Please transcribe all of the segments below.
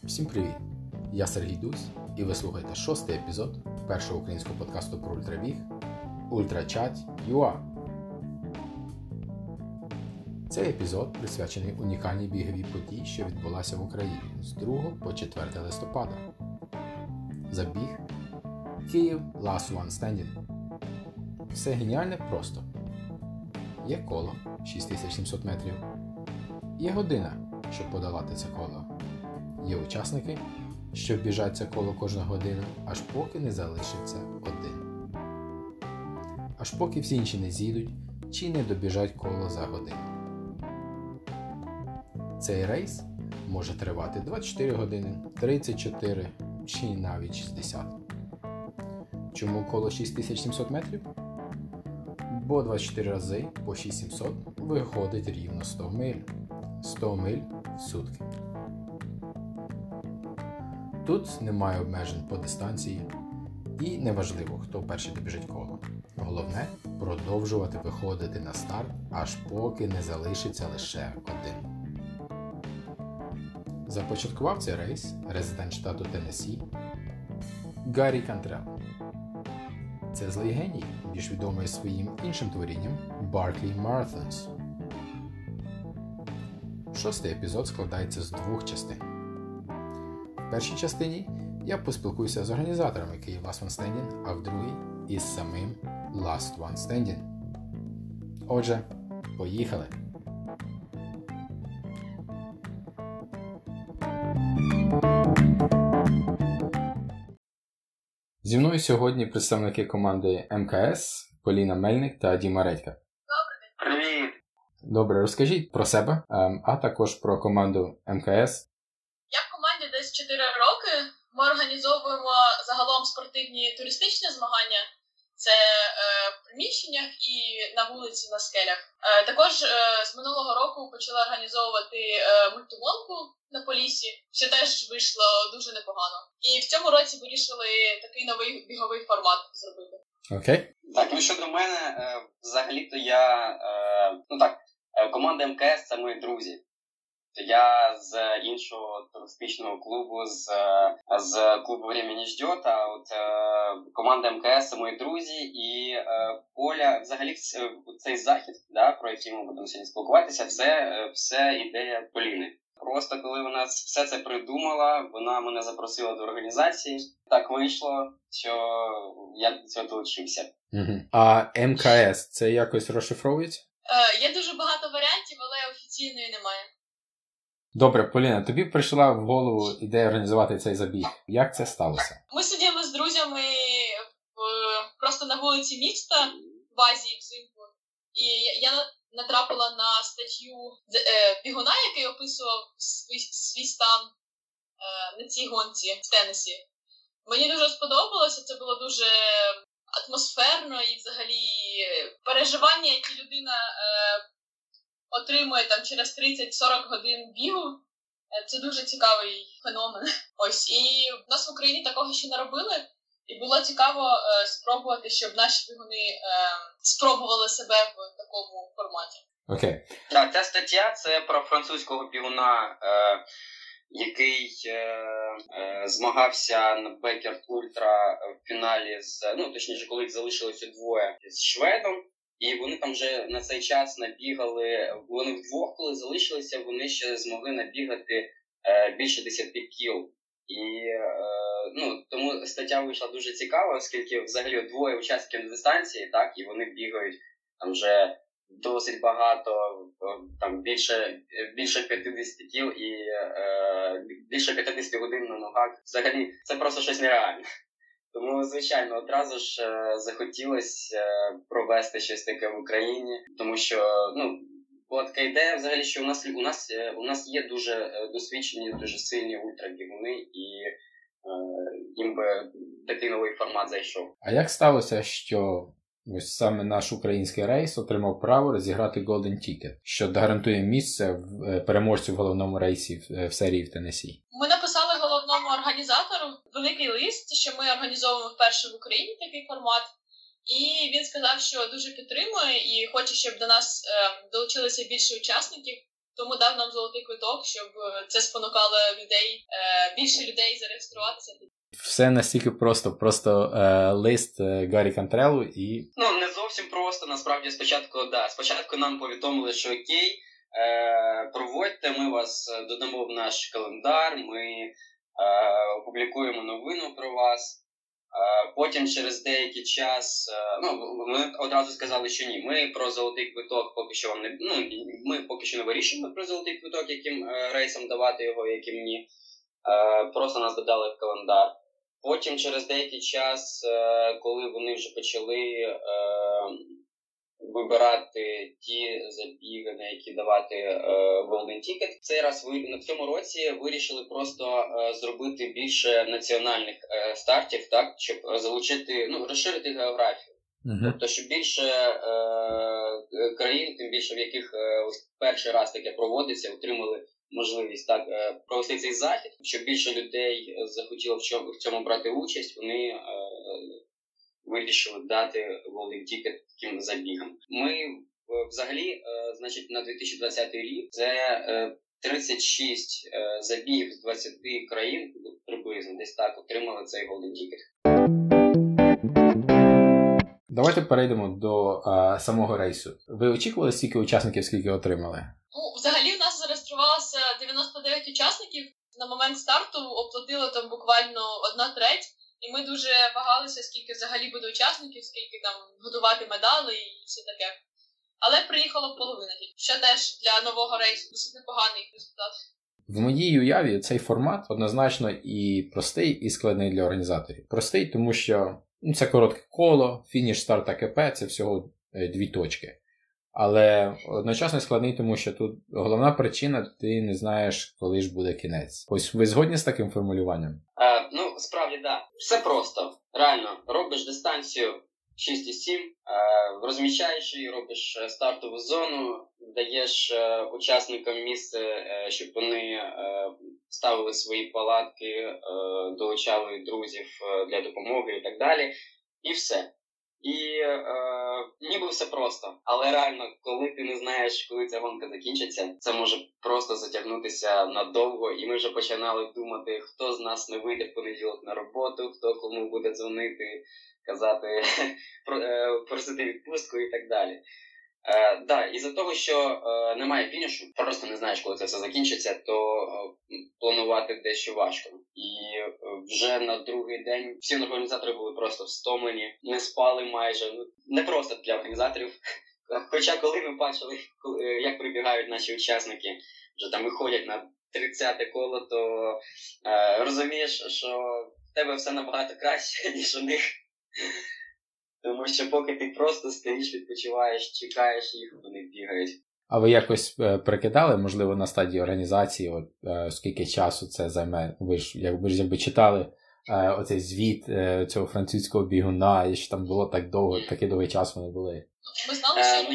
Всім привіт! Я Сергій Дусь, і ви слухаєте 6-й епізод першого українського подкасту про ультрабіг Ultrachat.ua. Цей епізод присвячений унікальній біговій події, що відбулася в Україні з 2 по 4 листопада. Забіг Київ Last One Standing. Все геніальне просто. Є коло 6700 метрів. Є година, щоб подолати це коло. Є учасники, що біжать це коло кожну годину, аж поки не залишиться один. Аж поки всі інші не з'їдуть чи не добіжать коло за годину. Цей рейс може тривати 24 години, 34 чи навіть 60. Чому коло 6700 метрів? Бо 24 рази по 6700 виходить рівно 100 миль. 100 миль в сутки. Тут немає обмежень по дистанції і неважливо, хто перший добіжить коло. Головне – продовжувати виходити на старт, аж поки не залишиться лише один. Започаткував цей рейс резидент штату Теннессі Гаррі Кантрелл. Це злий геній, більш відомий своїм іншим творінням Barkley Marathons. 6-й епізод складається з 2 частин. В першій частині я поспілкуюся з організаторами Київ Last One Standing, а в другій – із самим Last One Standing. Отже, поїхали! Зі мною сьогодні представники команди МКС Поліна Мельник та Діма Редька. Привіт! Добре, розкажіть про себе, а також про команду МКС. Я в команді десь 4 роки. Ми організовуємо загалом спортивні туристичні змагання. Це в приміщеннях і на вулиці, на скелях. Також з минулого року почали організовувати мультигонку на Поліссі, що теж вийшло дуже непогано. І в цьому році вирішили такий новий біговий формат зробити. Окей. Так, ну щодо мене, взагалі-то я, команда МКС – це мої друзі. Я з іншого туристичного клубу, з клубу «Время не ждет», а от команда МКС – це мої друзі, і Поля, взагалі цей захід, да, про який ми будемо сьогодні спілкуватися, це все ідея Поліни. Просто коли вона все це придумала, вона мене запросила до організації, так вийшло, що я до цього долучився. А МКС – це якось розшифровується? Є дуже багато варіантів, але офіційної немає. Добре, Поліна, тобі прийшла в голову ідея організувати цей забіг. Як це сталося? Ми сиділи з друзями просто на вулиці міста в Азії взимку. І я натрапила на статтю бігуна, який описував свій стан на цій гонці в Теннессі. Мені дуже сподобалося, це було дуже атмосферно і взагалі переживання, які людина отримує там через 30-40 годин бігу. Це дуже цікавий феномен. Ось, і в нас в Україні такого ще не робили. І було цікаво спробувати, щоб наші бігуни спробували себе в такому форматі. Окей. Так, ця стаття – це про французького бігуна, який змагався на Беккерт Ультра в фіналі точніше, коли їх залишилося двоє з шведом. І вони там вже на цей час набігали, вони вдвох, коли залишилися, вони ще змогли набігати більше 10 кіл. І тому стаття вийшла дуже цікава, оскільки взагалі двоє учасників на дистанції, так, і вони бігають там вже досить багато, там більше 50 кіл і більше 50 годин на ногах. Взагалі це просто щось нереальне. Тому, звичайно, одразу ж захотілося провести щось таке в Україні, тому що, була така ідея взагалі, що у нас є дуже досвідчені, дуже сильні ультрабігуни, і їм би такий новий формат зайшов. А як сталося, що ось саме наш український рейс отримав право розіграти Golden Ticket, що гарантує місце в переможцю в головному рейсі в серії в Теннессі? Ми написали головному організатору великий лист, що ми організовуємо вперше в Україні такий формат. І він сказав, що дуже підтримує і хоче, щоб до нас долучилося більше учасників. тому дав нам золотий квиток, щоб це спонукало більше людей зареєструватися. Все настільки просто лист Гаррі Кантрелу і... Ну, не зовсім просто, насправді, спочатку нам повідомили, що окей, проводьте, ми вас додамо в наш календар, ми опублікуємо новину про вас. Потім через деякий час, ми одразу сказали, що ні, ми про золотий квиток поки що ми поки що не вирішуємо про золотий квиток, яким рейсам давати його, яким ні. Просто нас додали в календар. Потім через деякий час, коли вони вже почали вибирати ті забіги, на які давати Golden Ticket, цей раз в цьому році вирішили просто зробити більше національних стартів, так, щоб залучити, розширити географію. Тобто, щоб більше країн, тим більше в яких перший раз таке проводиться, отримали можливість так провести цей захід, щоб більше людей захотіло в цьому брати участь, вони вирішили дати Golden Ticket таким забігам. Ми взагалі, значить, на 2020 рік це 36 забігів з 20 країн, приблизно десь так, отримали цей Golden Ticket. Давайте перейдемо до самого рейсу. Ви очікували стільки учасників, скільки отримали? Взагалі в нас зареєструвалося 99 учасників. На момент старту оплатило там буквально 1/3. І ми дуже вагалися, скільки взагалі буде учасників, скільки там готувати медали і все таке. Але приїхало половина. Що теж для нового рейсу досить непоганий результат. В моїй уяві цей формат однозначно і простий, і складний для організаторів. Простий, тому що це коротке коло, фініш, старт АКП – це всього 2 точки. Але одночасно складний, тому що тут головна причина – ти не знаєш, коли ж буде кінець. Ось ви згодні з таким формулюванням? Справді, да. Все просто. Реально, робиш дистанцію 6,7, розміщаєш її, робиш стартову зону, даєш учасникам місце, щоб вони ставили свої палатки, долучали друзів для допомоги і так далі. І все. І ніби все просто. Але реально, коли ти не знаєш, коли ця гонка закінчиться, це може просто затягнутися надовго. І ми вже починали думати, хто з нас не вийде в понеділок на роботу, хто кому буде дзвонити, казати, просити відпустку і так далі. Із-за того, що немає фінішу, просто не знаєш, коли це все закінчиться, то планувати дещо важко. І вже на другий день всі організатори були просто встомлені, не спали майже. Не просто для організаторів. Хоча коли ми бачили, як прибігають наші учасники, вже там виходять на 30-те коло, то розумієш, що в тебе все набагато краще, ніж у них. Тому що поки ти просто стоїш, відпочиваєш, чекаєш їх, вони бігають. А ви якось прикидали, можливо, на стадії організації, скільки часу це займе? Ви ж якби читали оцей звіт цього французького бігуна, і що там було такий довгий час вони були. Ми знали, що...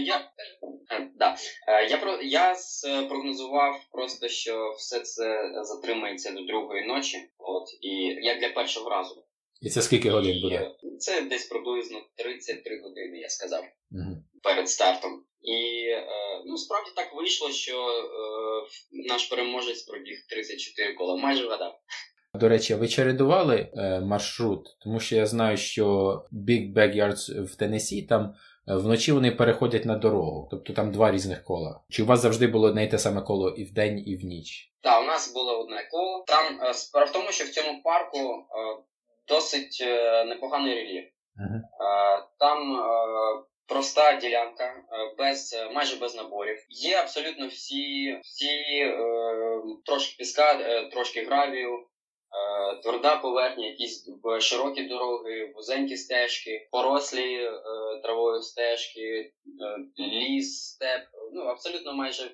Я спрогнозував просто, що все це затримається до другої ночі, і як для першого разу. І це скільки годин буде? Це десь приблизно 33 години, я сказав, перед стартом. І справді так вийшло, що наш переможець пробіг 34 кола, майже вгадав. До речі, ви чередували маршрут? Тому що я знаю, що Big Backyards в Теннессі, там вночі вони переходять на дорогу, тобто там 2 різних кола. Чи у вас завжди було одне й те саме коло і вдень, і в ніч? Так, у нас було одне коло. Там справа в тому, що в цьому парку досить непоганий рельєф. Там проста ділянка, майже без наборів. Є абсолютно всі трошки піска, трошки гравію, тверда поверхня, якісь широкі дороги, вузенькі стежки, порослі травою стежки, ліс, степ. Абсолютно майже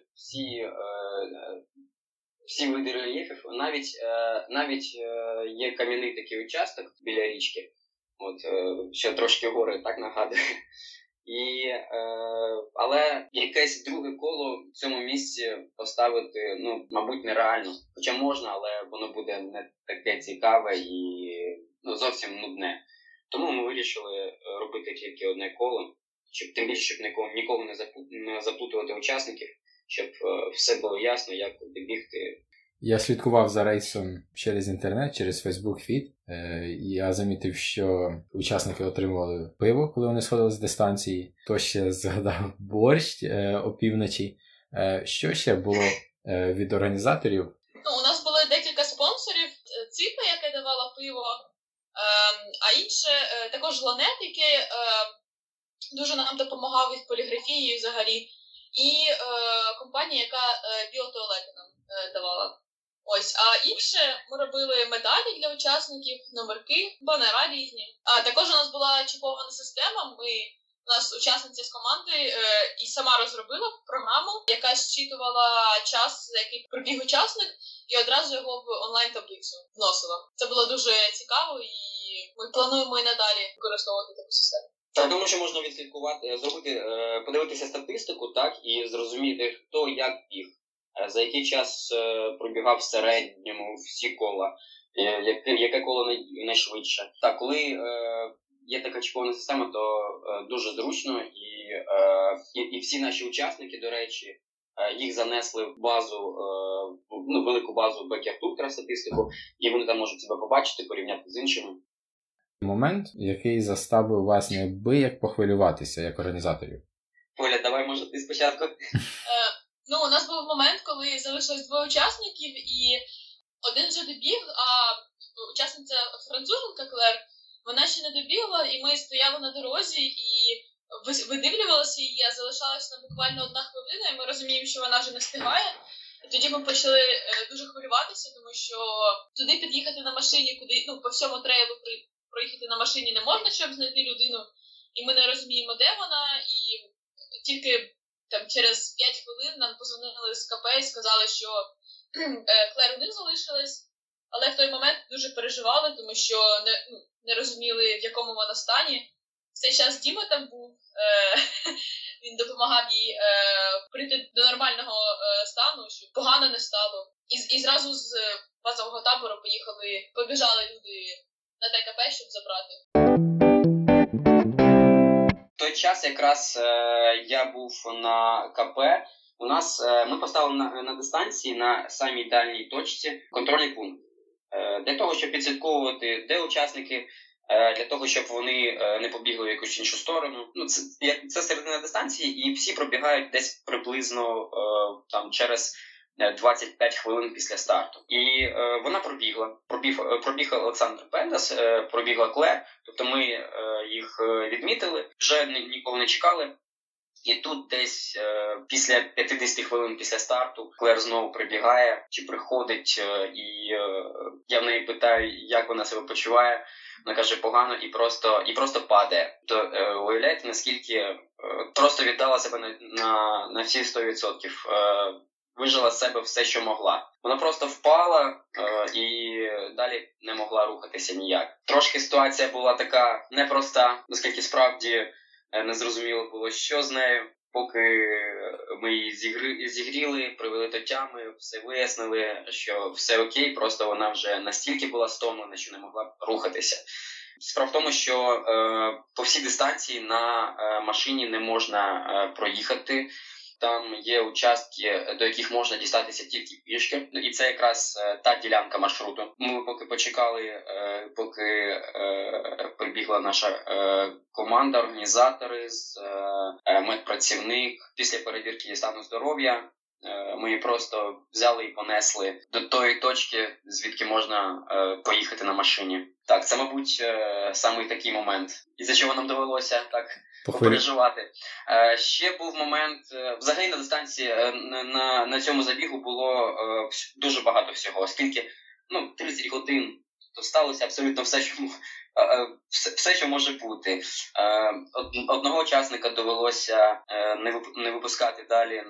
всі види рельєфів. Навіть є кам'яний такий участок біля річки. Ще трошки гори, так нагадую. Але якесь друге коло в цьому місці поставити, мабуть, нереально. Хоча можна, але воно буде не таке цікаве і зовсім нудне. Тому ми вирішили робити тільки одне коло, тим більше, щоб нікого не заплутувати учасників, щоб все було ясно, як куди бігти. Я слідкував за рейсом через інтернет, через Facebook Feed. Я замітив, що учасники отримували пиво, коли вони сходили з дистанції. То ще згадав борщ опівночі. Що ще було від організаторів? У нас були декілька спонсорів. Ципа, яке давала пиво, а інше також Ланет, який дуже нам допомагав від поліграфії взагалі, і компанія, яка біотуалети нам давала. Ось, а інше ми робили медалі для учасників, номерки, банера різні. А також у нас була чіпована система. У нас учасниця з команди і сама розробила програму, яка зчитувала час, за який пробіг учасник, і одразу його в онлайн-таблицю вносила. Це було дуже цікаво, і ми плануємо і надалі використовувати таку систему. Так, думаю, що можна відслідкувати, подивитися статистику, так, і зрозуміти, хто як біг. За який час пробігав в середньому всі кола, яке коло найшвидше. Так, коли є така чіпована система, то дуже зручно, і всі наші учасники, до речі, їх занесли в базу, велику базу Backyard статистику, і вони там можуть себе побачити, порівняти з іншими. Момент, який заставив вас неабияк похвилюватися як організаторів. Оля, давай, може, ти спочатку? У нас був момент, коли залишилось 2 учасників, і один вже добіг, а учасниця француженка Клер, вона ще не добігла, і ми стояли на дорозі і видивлювалися її, а залишалась нам буквально 1 хвилина, і ми розуміємо, що вона вже не встигає. І тоді ми почали дуже хвилюватися, тому що туди під'їхати на машині, куди по всьому трейлу проїхати на машині не можна, щоб знайти людину, і ми не розуміємо, де вона, і тільки через 5 хвилин нам позвонили з КП і сказали, що Клер у них залишилась, але в той момент дуже переживали, тому що не розуміли, в якому вона стані. В цей час Діма там був, він допомагав їй прийти до нормального стану, щоб погано не стало. І зразу з базового табору побіжали люди на ТКП, щоб забрати. В той час якраз я був на КП. Ми поставили на дистанції на самій дальній точці контрольний пункт. Для того, щоб підслідковувати, де учасники, для того, щоб вони не побігли в якусь іншу сторону. Це середина дистанції, і всі пробігають десь приблизно через 25 хвилин після старту. І вона пробіг Олександр Пендас, пробігла Клер, тобто ми їх відмітили, вже нікого не чекали. І тут десь після 50 хвилин після старту Клер знову прибігає, чи приходить, і я в неї питаю, як вона себе почуває. Вона каже, погано, і просто падає. То уявляєте, наскільки просто віддала себе на всі 100%. Вижила з себе все, що могла. Вона просто впала і далі не могла рухатися ніяк. Трошки ситуація була така непроста, оскільки справді не зрозуміло було, що з нею. Поки ми її зігріли, привели до тями, все вияснили, що все окей, просто вона вже настільки була стомлена, що не могла рухатися. Справа в тому, що по всій дистанції на машині не можна проїхати. Там є участки, до яких можна дістатися тільки пішки. І це якраз та ділянка маршруту. Ми поки почекали, поки прибігла наша команда, організатори, медпрацівник. Після перевірки стану здоров'я ми просто взяли і понесли до тої точки, звідки можна поїхати на машині. Так, це, мабуть, саме такий момент. І за чого нам довелося так попереживати. Ще був момент, взагалі на дистанції, на цьому забігу було дуже багато всього, оскільки 30 годин, то сталося абсолютно все, що може бути. Одного учасника довелося не випускати далі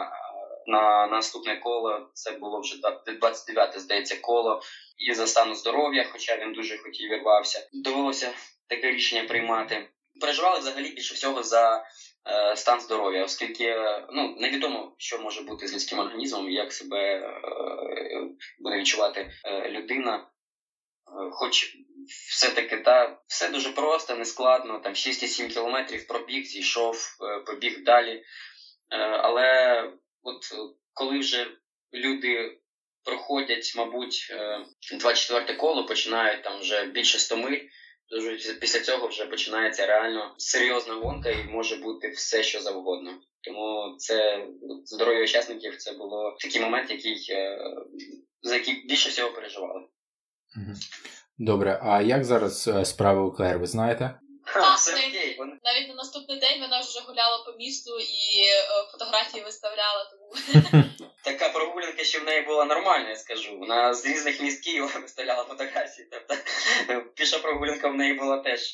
на наступне коло, це було вже 29-те, здається, коло, і за стану здоров'я, хоча він дуже хотів і рвався. Довелося таке рішення приймати. Переживали взагалі більше всього за стан здоров'я, оскільки невідомо, що може бути з людським організмом, як себе буде відчувати людина. Хоч все-таки все дуже просто, нескладно, 6,7 кілометрів пробіг, зійшов, побіг далі. Але коли вже люди проходять, мабуть, 24 коло, починають там вже більше 100 миль, то після цього вже починається реально серйозна гонка і може бути все, що завгодно. Тому це здоров'я учасників, це було такий момент, за який більше всього переживали. Добре, а як зараз справи у Клер, ви знаєте? Все окей. Навіть на наступний день вона вже гуляла по місту і фотографії виставляла. Тому така прогулянка, що в неї була нормальна, я скажу. Вона з різних міст Києва виставляла фотографії. Тобто піша прогулянка в неї була теж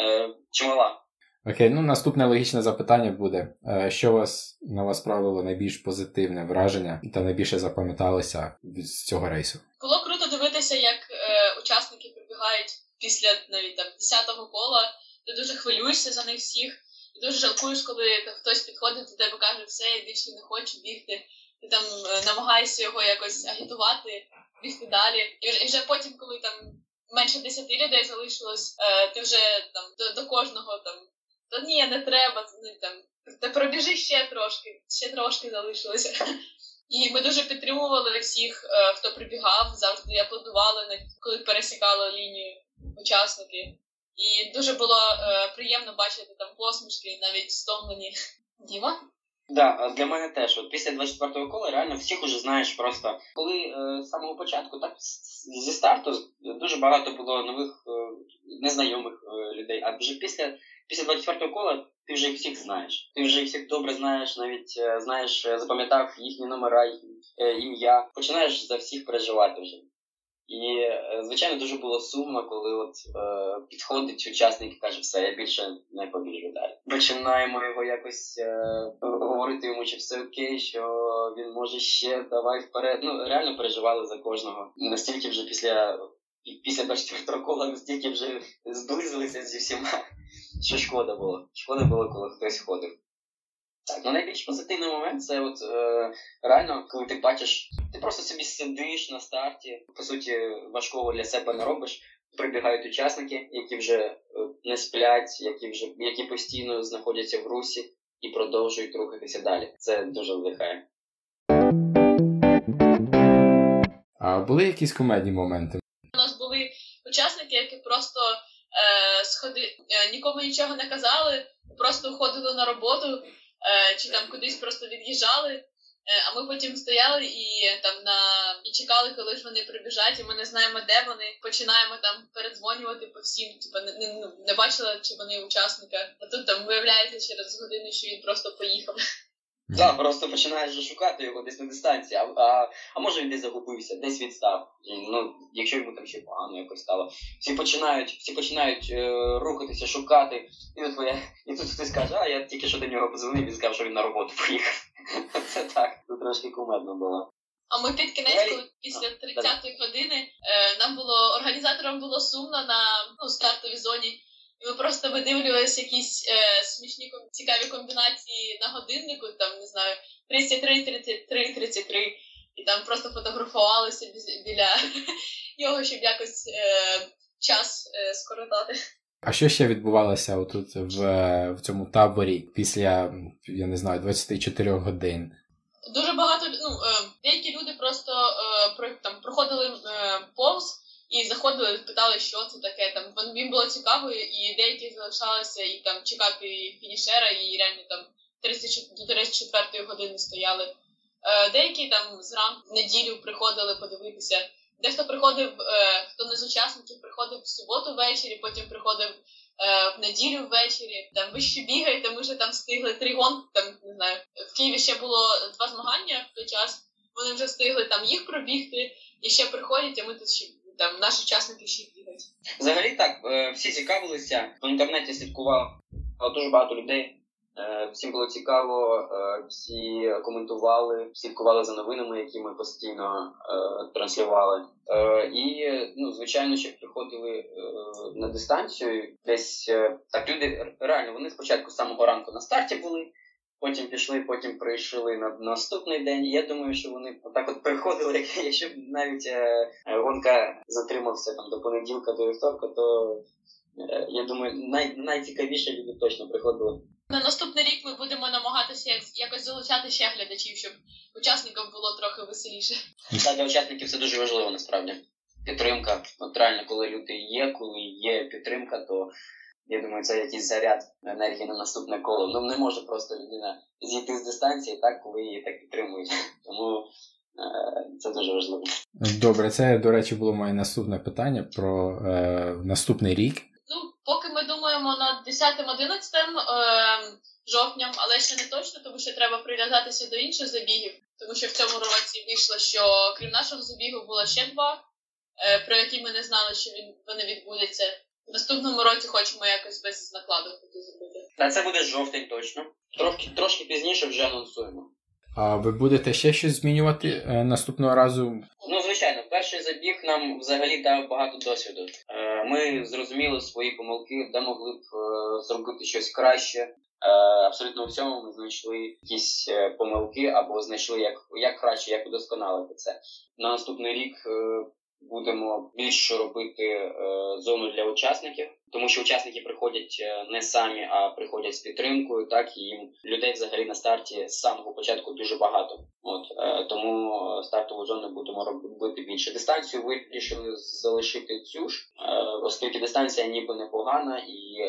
чимала. Окей, наступне логічне запитання буде. Що на вас справило найбільш позитивне враження та найбільше запам'яталося з цього рейсу? Було круто дивитися, як учасники прибігають після навіть там 10-го кола. Ти дуже хвилюєшся за них всіх. І дуже жалкуєш, коли хтось підходить до тебе і каже, все, я більше не хочу бігти. Ти там намагаєшся його якось агітувати, бігти далі. І вже потім, коли там менше 10 людей залишилось, ти вже там до кожного там, та ні, не треба, та пробіжи ще трошки залишилося. І ми дуже підтримували всіх, хто прибігав, завжди аплодували, коли пересікали лінію учасники. І дуже було приємно бачити там посмішки, навіть стомлені. Діма? Да, для мене теж. Після 24-го кола реально всіх уже знаєш просто. Коли з самого початку, так зі старту дуже багато було нових незнайомих людей, а вже після 24-го кола ти вже їх всіх знаєш. Ти вже їх всіх добре знаєш, навіть запам'ятав їхні номера, ім'я. Починаєш за всіх переживати вже. І, звичайно, дуже було сумно, коли підходить учасник і каже, все, я більше не побіжу далі. Починаємо його якось говорити йому, чи все окей, що він може ще, давай вперед. Реально переживали за кожного. Настільки вже після 24-го кола, настільки вже зблизилися зі всіма, що шкода було. Шкода було, коли хтось ходив. Так, найбільш позитивний момент це реально, коли ти бачиш, ти просто собі сидиш на старті, по суті, важкого для себе не робиш, прибігають учасники, які вже не сплять, які постійно знаходяться в русі і продовжують рухатися далі. Це дуже надихає. А були якісь комедні моменти? У нас були учасники, які просто нікому нічого не казали, просто ходили на роботу, чи там кудись просто від'їжджали, а ми потім стояли і чекали, коли ж вони прибіжать, і ми не знаємо, де вони. Починаємо там передзвонювати по всім, не бачили, чи вони учасника. А тут там виявляється через годину, що він просто поїхав. Так, просто починаєш вже шукати його десь на дистанції, а може він десь загубився, десь відстав. Якщо йому там ще погано якось стало. Всі починають рухатися, шукати. І тут хтось каже, я тільки що до нього подзвонив і сказав, що він на роботу поїхав. Це так, це трошки кумедно було. А ми під кінець, коли після 30-ї години, організаторам було сумно на стартовій зоні. І ми просто видивлювалися якісь смішні, цікаві комбінації на годиннику, там, не знаю, 33, 33, 33, і там просто фотографувалися біля нього, щоб якось час скоротати. А що ще відбувалося отут в цьому таборі після, 24 годин? Дуже багато, деякі люди просто проходили повз, і заходили, питали, що це таке. Там їм було цікаво, і деякі залишалися і там чекати фінішера, і реально там до 34-ї години стояли. Деякі там зранку в неділю приходили подивитися. Дехто приходив, хто не з учасників, приходив в суботу ввечері, потім приходив в неділю ввечері. Там ви ще бігаєте, ми вже там встигли 3 гонки, там, не знаю, в Києві ще було 2 змагання в той час. Вони вже встигли там їх пробігти, і ще приходять, а ми тут ще там наші учасники ще бігають. Взагалі так, всі цікавилися, в інтернеті слідкувало дуже багато людей, всім було цікаво, всі коментували, слідкували за новинами, які ми постійно транслювали. І, звичайно, що приходили на дистанцію, десь так люди, реально, вони спочатку з самого ранку на старті були, потім пішли, потім прийшли на наступний день. Я думаю, що вони отак от приходили, якщо б навіть гонка затримався там до понеділка, до вівторка, то Я думаю, найцікавіше люди точно приходили. На наступний рік ми будемо намагатися якось залучати ще глядачів, щоб учасникам було трохи веселіше. Для учасників це дуже важливо, насправді. Підтримка. От реально, коли люди є, коли є підтримка, то я думаю, це якийсь заряд енергії на наступне коло. Ну, не може просто людина зійти з дистанції, так, коли її так підтримують. Тому це дуже важливо. Добре, це, до речі, було моє наступне питання про наступний рік. Ну, поки ми думаємо над 10-11 жовтням, але ще не точно, тому що треба прив'язатися до інших забігів. Тому що в цьому році вийшло, що крім нашого забігу було ще 2, про які ми не знали, що вони відбудуться. В наступному році хочемо якось без накладу зробити. Та це буде жовтень точно. Трошки пізніше вже анонсуємо. А ви будете ще щось змінювати наступного разу? Ну, звичайно, перший забіг нам взагалі дав багато досвіду. Ми зрозуміли свої помилки, де могли б зробити щось краще. Абсолютно у всьому ми знайшли якісь помилки або знайшли, як краще, як удосконалити це. На наступний рік будемо більше робити зону для учасників, тому що учасники приходять не самі, а приходять з підтримкою, так, і їм людей взагалі на старті з самого початку дуже багато. Тому стартову зону будемо робити більше. Дистанцію вирішили залишити цю ж, оскільки дистанція ніби непогана, і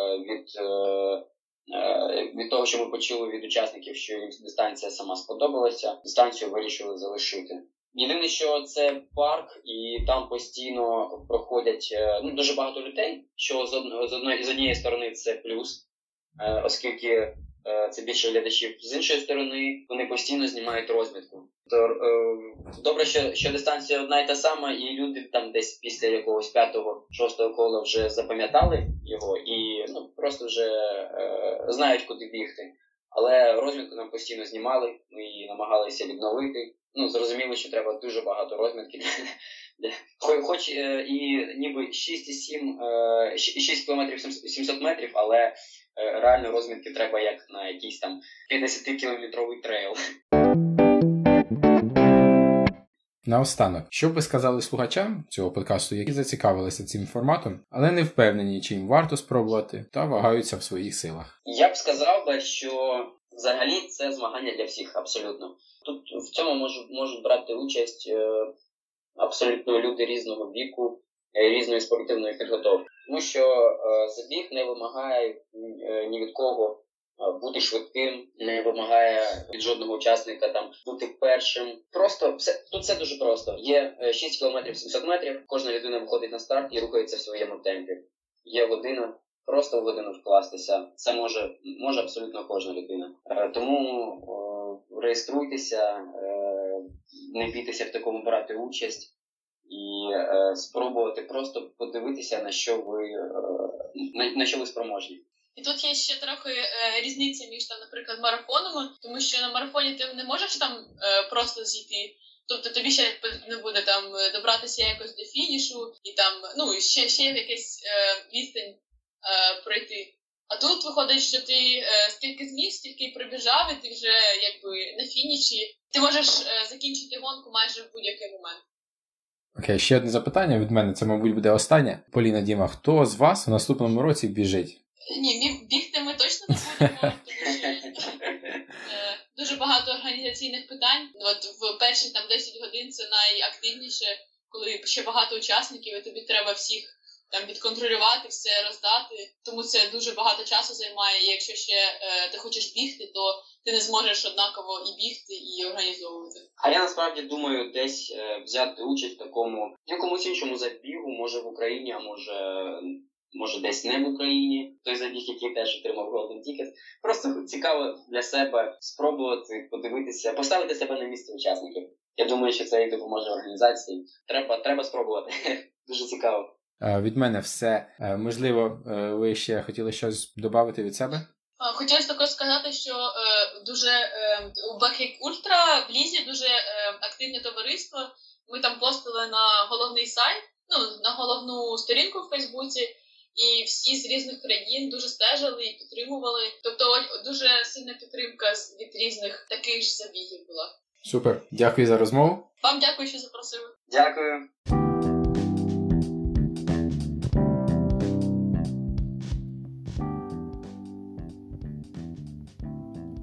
від того, що ми почули від учасників, що їм дистанція сама сподобалася, дистанцію вирішили залишити. Єдине, що це парк, і там постійно проходять дуже багато людей, що з однієї сторони це плюс, оскільки це більше глядачів. З іншої сторони, вони постійно знімають розмітку. То добре, що дистанція одна і та сама, і люди там десь після якогось 5-6 кола вже запам'ятали його і просто вже знають, куди бігти. Але розмітку нам постійно знімали, ми її намагалися відновити. Зрозуміло, що треба дуже багато розмітки. Хоч і ніби 6 км 700 метрів, але реально розмітки треба як на якийсь там 50-кілометровий трейл. Наостанок, що б ви сказали слухачам цього подкасту, які зацікавилися цим форматом, але не впевнені, чи їм варто спробувати, та вагаються в своїх силах? Я б сказав би, що взагалі це змагання для всіх, абсолютно. Тут в цьому можуть брати участь абсолютно люди різного віку, різної спортивної підготовки. Тому що забіг не вимагає ні від кого бути швидким, не вимагає від жодного учасника там бути першим. Тут все дуже просто. Є 6 км 700 метрів, кожна людина виходить на старт і рухається в своєму темпі. Є година, просто в годину вкластися. Це може абсолютно кожна людина. Тому реєструйтеся, не бійтеся в такому брати участь і спробувати просто подивитися, на що ви спроможні. І тут є ще трохи різниця між, наприклад, марафонами, тому що на марафоні ти не можеш там просто зійти. Тобто тобі ще не буде там добратися якось до фінішу і там, ще якась відстань пройти. А тут виходить, що ти скільки зміг, стільки й пробіжав, і ти вже якби на фініші. Ти можеш закінчити гонку майже в будь-який момент. Окей, ще одне запитання від мене, це, мабуть, буде останнє. Поліна, Діма, хто з вас в наступному році біжить? Ні, бігти ми точно не будемо, тому що дуже багато організаційних питань. От в перші 10 годин це найактивніше, коли ще багато учасників, і тобі треба всіх там відконтролювати, все роздати. Тому це дуже багато часу займає, і якщо ще ти хочеш бігти, то ти не зможеш однаково і бігти, і організовувати. А я насправді думаю десь взяти участь в якомусь іншому забігу, може в Україні, а може десь не в Україні, той забіг, який теж отримав Golden Ticket. Просто цікаво для себе спробувати, подивитися, поставити себе на місце учасників. Я думаю, що це і допоможе організації. Треба спробувати. Дуже цікаво. Від мене все. Можливо, ви ще хотіли щось додати від себе? Хотілося також сказати, що дуже у Backyard Ultra в Лізі дуже активне товариство. Ми там постили на головний сайт, на головну сторінку в Фейсбуці. І всі з різних країн дуже стежили і підтримували. Тобто дуже сильна підтримка від різних таких ж забігів була. Супер. Дякую за розмову. Вам дякую, що запросили. Дякую.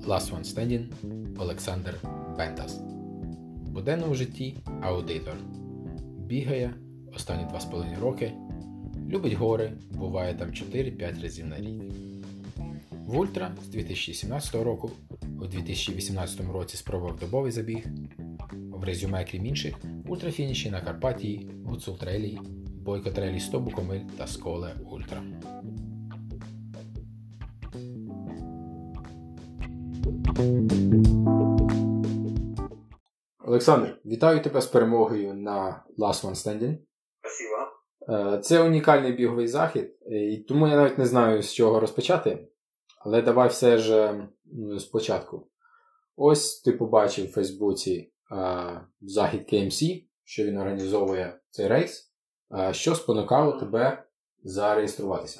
Last One Standing Олександр Бентас. В буденному житті аудитор. Бігає останні 2,5 роки. Любить гори, буває там 4-5 разів на рік. В ультра з 2017 року, у 2018 році спробував добовий забіг. В резюме, крім інших, ультрафініші на Карпатії, Гуцул-трейлі, Бойко-трейлі 100 Буковель та Сколе Ультра. Олександр, вітаю тебе з перемогою на Last One Standing. Спасибо. Це унікальний біговий захід, і тому я навіть не знаю, з чого розпочати. Але давай все ж спочатку. Ось ти побачив в Фейсбуці захід KMC, що він організовує цей рейс. Що спонукало тебе зареєструватися?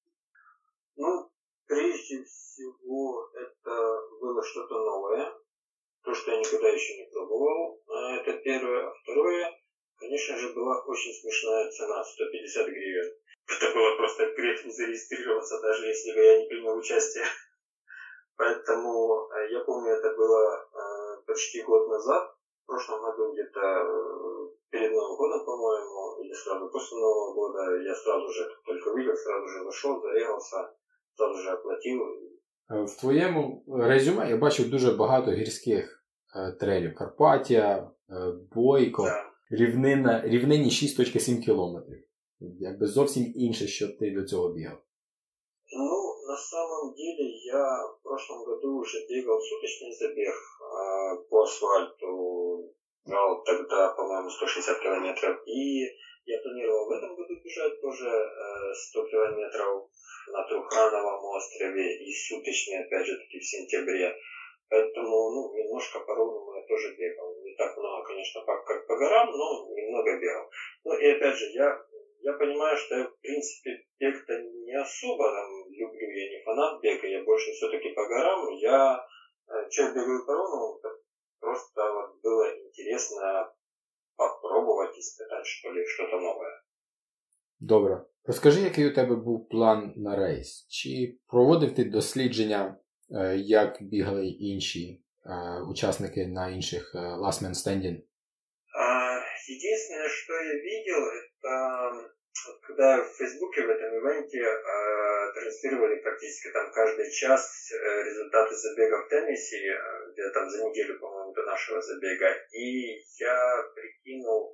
Ну, прежде всего, это было что-то новое. То, что я никогда еще не пробовал. Это первое. А второе, конечно же, была очень смешная цена, 150 гривен. Это было просто грех не зарегистрироваться, даже если бы я не принял участие. Поэтому я помню, это было почти год назад, в прошлом году где-то перед Новым годом, по-моему, или сразу после Нового года. Я сразу же, как только увидел, сразу же зашел, зарегался, сразу же оплатил. В твоєму резюме я бачив дуже багато гірських трейлів. Карпатія, Бойко, Да. рівнині 6,7 кілометрів. Якби зовсім інше, що ти до цього бігав. Ну, на самом деле, я в прошлом году уже бегал суточный забег по асфальту. Брал тогда, по-моему, 160 километров. И я планировал в этом году бежать тоже 100 километров на Трухановом острове и суточный, опять же таки, в сентябре. Поэтому, немножко по-ровному я тоже бегал. Не так много, конечно, как по горам, но немного бегал. Ну, и опять же, я понимаю, что я, в принципе, бег-то не особо там люблю, я не фанат бега, я больше все-таки по горам. Я человек бегаю по-ровному, просто вот было интересно попробовать испытать, что ли, что-то новое. Добре. Розкажи, який у тебе був план на рейс? Чи проводив ти дослідження, як бігали інші учасники на інших Last Man Standing? Единственное, что я видел, это когда в Фейсбуке в этом ивенте транслировали практически там каждый час результаты забега в Теннесси, где там за неделю, по-моему, до нашего забега. И я прикинул,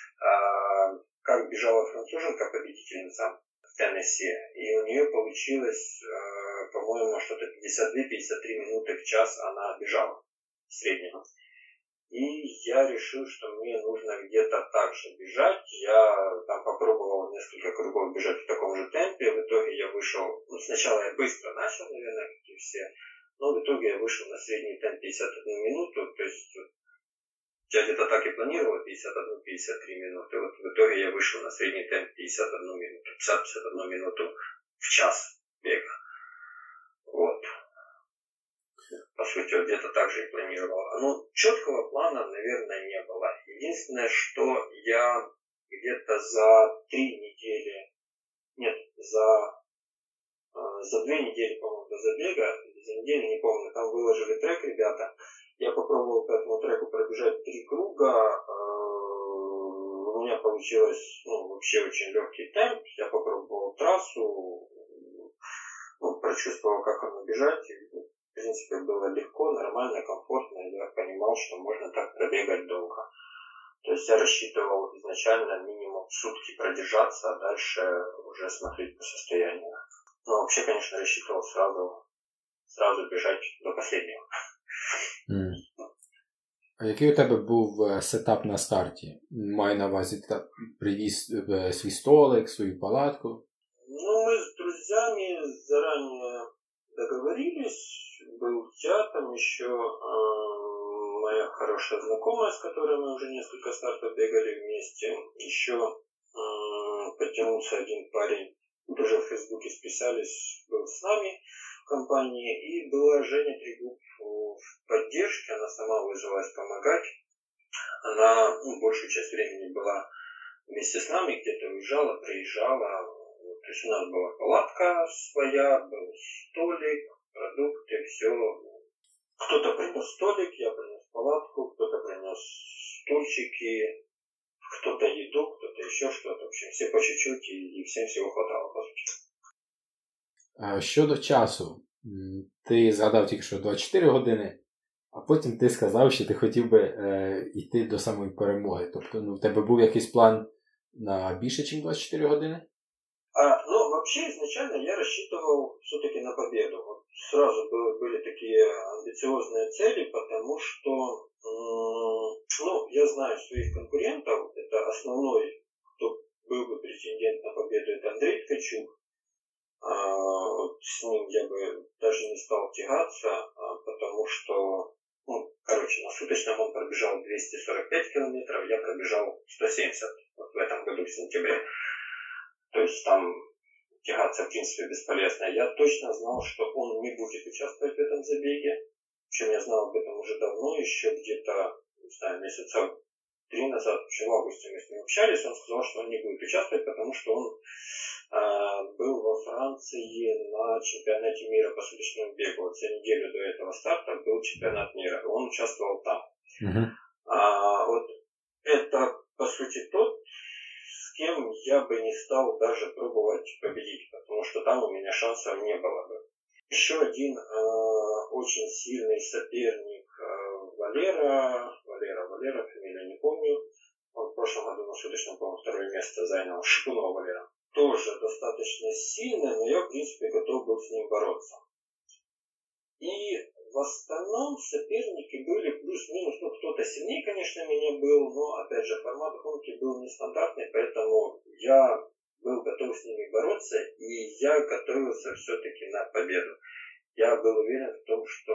как бежала француженка-победительница в Теннесси. И у нее получилось, по-моему, что-то 52-53 минуты в час она бежала в среднем. И я решил, что мне нужно где-то так же бежать. Я там попробовал несколько кругов бежать в таком же темпе. В итоге я вышел, сначала я быстро начал, наверное, как и все, но в итоге я вышел на средний темп 51 минуту. То есть я где-то так и планировал, 51-53 минуты. Вот в итоге я вышел на средний темп 51 минуту, 50-51 минуту в час бега. Вот. По сути, где-то так же и планировал. Четкого плана, наверное, не было. Единственное, что я где-то за 3 недели, нет, за 2 недели, по-моему, до забега, или за неделю, не помню, там выложили трек ребята. Я попробовал по этому треку пробежать 3 круга. У меня получилось, вообще очень легкий темп. Я попробовал трассу, прочувствовал, как оно бежать. В принципе, было легко, нормально, комфортно. Я понимал, что можно так пробегать долго. То есть я рассчитывал изначально минимум сутки продержаться, а дальше уже смотреть по состоянию. Но вообще, конечно, рассчитывал сразу бежать до последнего. А який у тебе був сетап на старті? Маю на увазі, ти привіз свій столик, свою палатку? Мы с друзьями заранее договорились. Был я, там еще моя хорошая знакомая, с которой мы уже несколько стартов бегали вместе. Еще подтянулся один парень, тоже в Фейсбуке списались, был с нами в компании. И была Женя Трегуб в поддержке, она сама вызвалась помогать. Она большую часть времени была вместе с нами, где-то уезжала, приезжала. То есть у нас была палатка своя, был столик, продукты, все Кто-то принес столик, я принес палатку, кто-то принес стульчики, кто-то еду, кто-то еще что-то. В общем, все по чуть-чуть, и всем всего хватало, по сути. Щодо часу, ти згадав тільки що 24 години, а потім ти сказав, що ти хотів би йти до самої перемоги. Тобто, в тебе був якийсь план на більше, ніж 24 години? Вообще, изначально я рассчитывал все-таки на победу. Вот сразу были такие амбициозные цели, потому что, я знаю своих конкурентов. Это основной, кто был бы претендент на победу, это Андрей Ткачук. С ним я бы даже не стал тягаться, потому что, на суточном он пробежал 245 километров, я пробежал 170 вот в этом году в сентябре. То есть там тягаться, в принципе, бесполезно. Я точно знал, что он не будет участвовать в этом забеге. Причем я знал об этом уже давно, еще где-то, не знаю, месяца 3 назад, вообще в августе мы с ним общались, он сказал, что он не будет участвовать, потому что он был во Франции на чемпионате мира по суточному бегу. Вот за неделю до этого старта был чемпионат мира, он участвовал там. Вот это, по сути, тот, с кем я бы не стал даже пробовать победить, потому что там у меня шансов не было бы. Еще один очень сильный соперник Валера, фамилию не помню, он в прошлом году на суточном, по-моему, 2 место занял, Шипунов Валера. Тоже достаточно сильный, но я, в принципе, готов был с ним бороться. И в остальном соперники были плюс-минус, кто-то сильнее, конечно, меня был, но, опять же, формат гонки был нестандартный, поэтому я был готов с ними бороться, и я готовился все-таки на победу. Я был уверен в том, что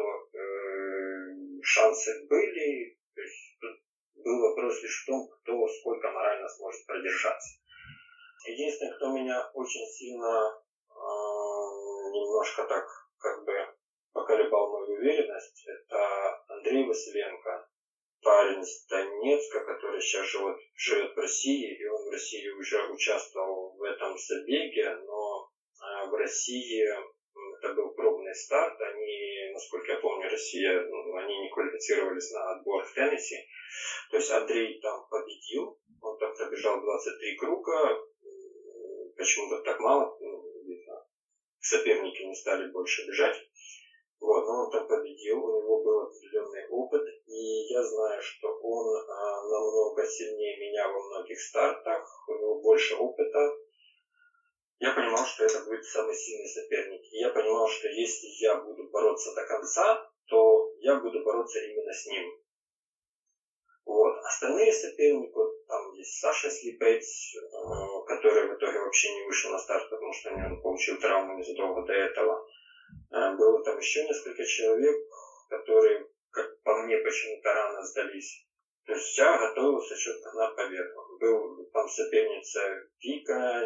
шансы были, то есть тут был вопрос лишь в том, кто сколько морально сможет продержаться. Единственное, кто меня очень сильно немножко так поколебал мою уверенность, это Андрей Василенко, парень из Донецка, который сейчас живет в России, и он в России уже участвовал в этом забеге, но в России это был пробный старт, они, насколько я помню, Россия, они не квалифицировались на отбор в Теннесси, то есть Андрей там победил, он там пробежал 23 круга, почему-то так мало, видно, соперники не стали больше бежать. Вот, но он там победил, у него был определенный опыт, и я знаю, что он намного сильнее меня во многих стартах, у него больше опыта. Я понимал, что это будет самый сильный соперник. И я понимал, что если я буду бороться до конца, то я буду бороться именно с ним. Вот. Остальные соперники, вот там есть Саша Слипец, который в итоге вообще не вышел на старт, потому что он получил травму незадолго до этого. Было там еще несколько человек, которые, как по мне, почему-то рано сдались. То есть я готовился четко на победу. Был там соперница Вика,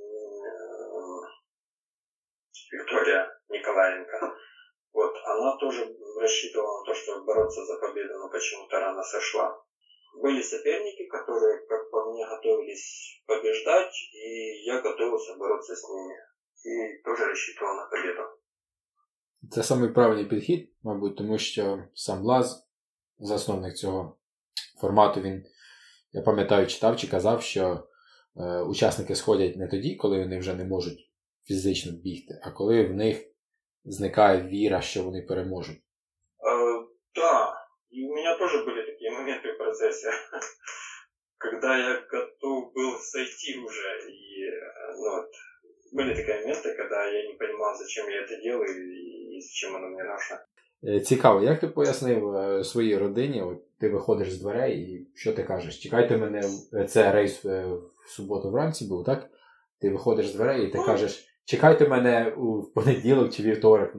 Виктория Николаенко. Вот, она тоже рассчитывала на то, чтобы бороться за победу, но почему-то рано сошла. Были соперники, которые, как по мне, готовились побеждать, и я готовился бороться с ними. И тоже рассчитывал на победу. Це самий правильний підхід, мабуть, тому що сам Лаз, засновник цього формату, він, я пам'ятаю, читав чи казав, що учасники сходять не тоді, коли вони вже не можуть фізично бігти, а коли в них зникає віра, що вони переможуть. Да, и у меня тоже были такие моменты в процессе, когда я готов был сойти уже, и были такие моменты, когда я не понимал, зачем я это делаю и зачем оно мне нужно. Цікаво, як ти пояснив своїй родині, от ти виходиш з дверей і що ти кажеш? Чекайте мене, це рейс в суботу вранці був, так? Ти виходиш з дверей і ти кажеш, чекайте мене в понеділок чи вівторок.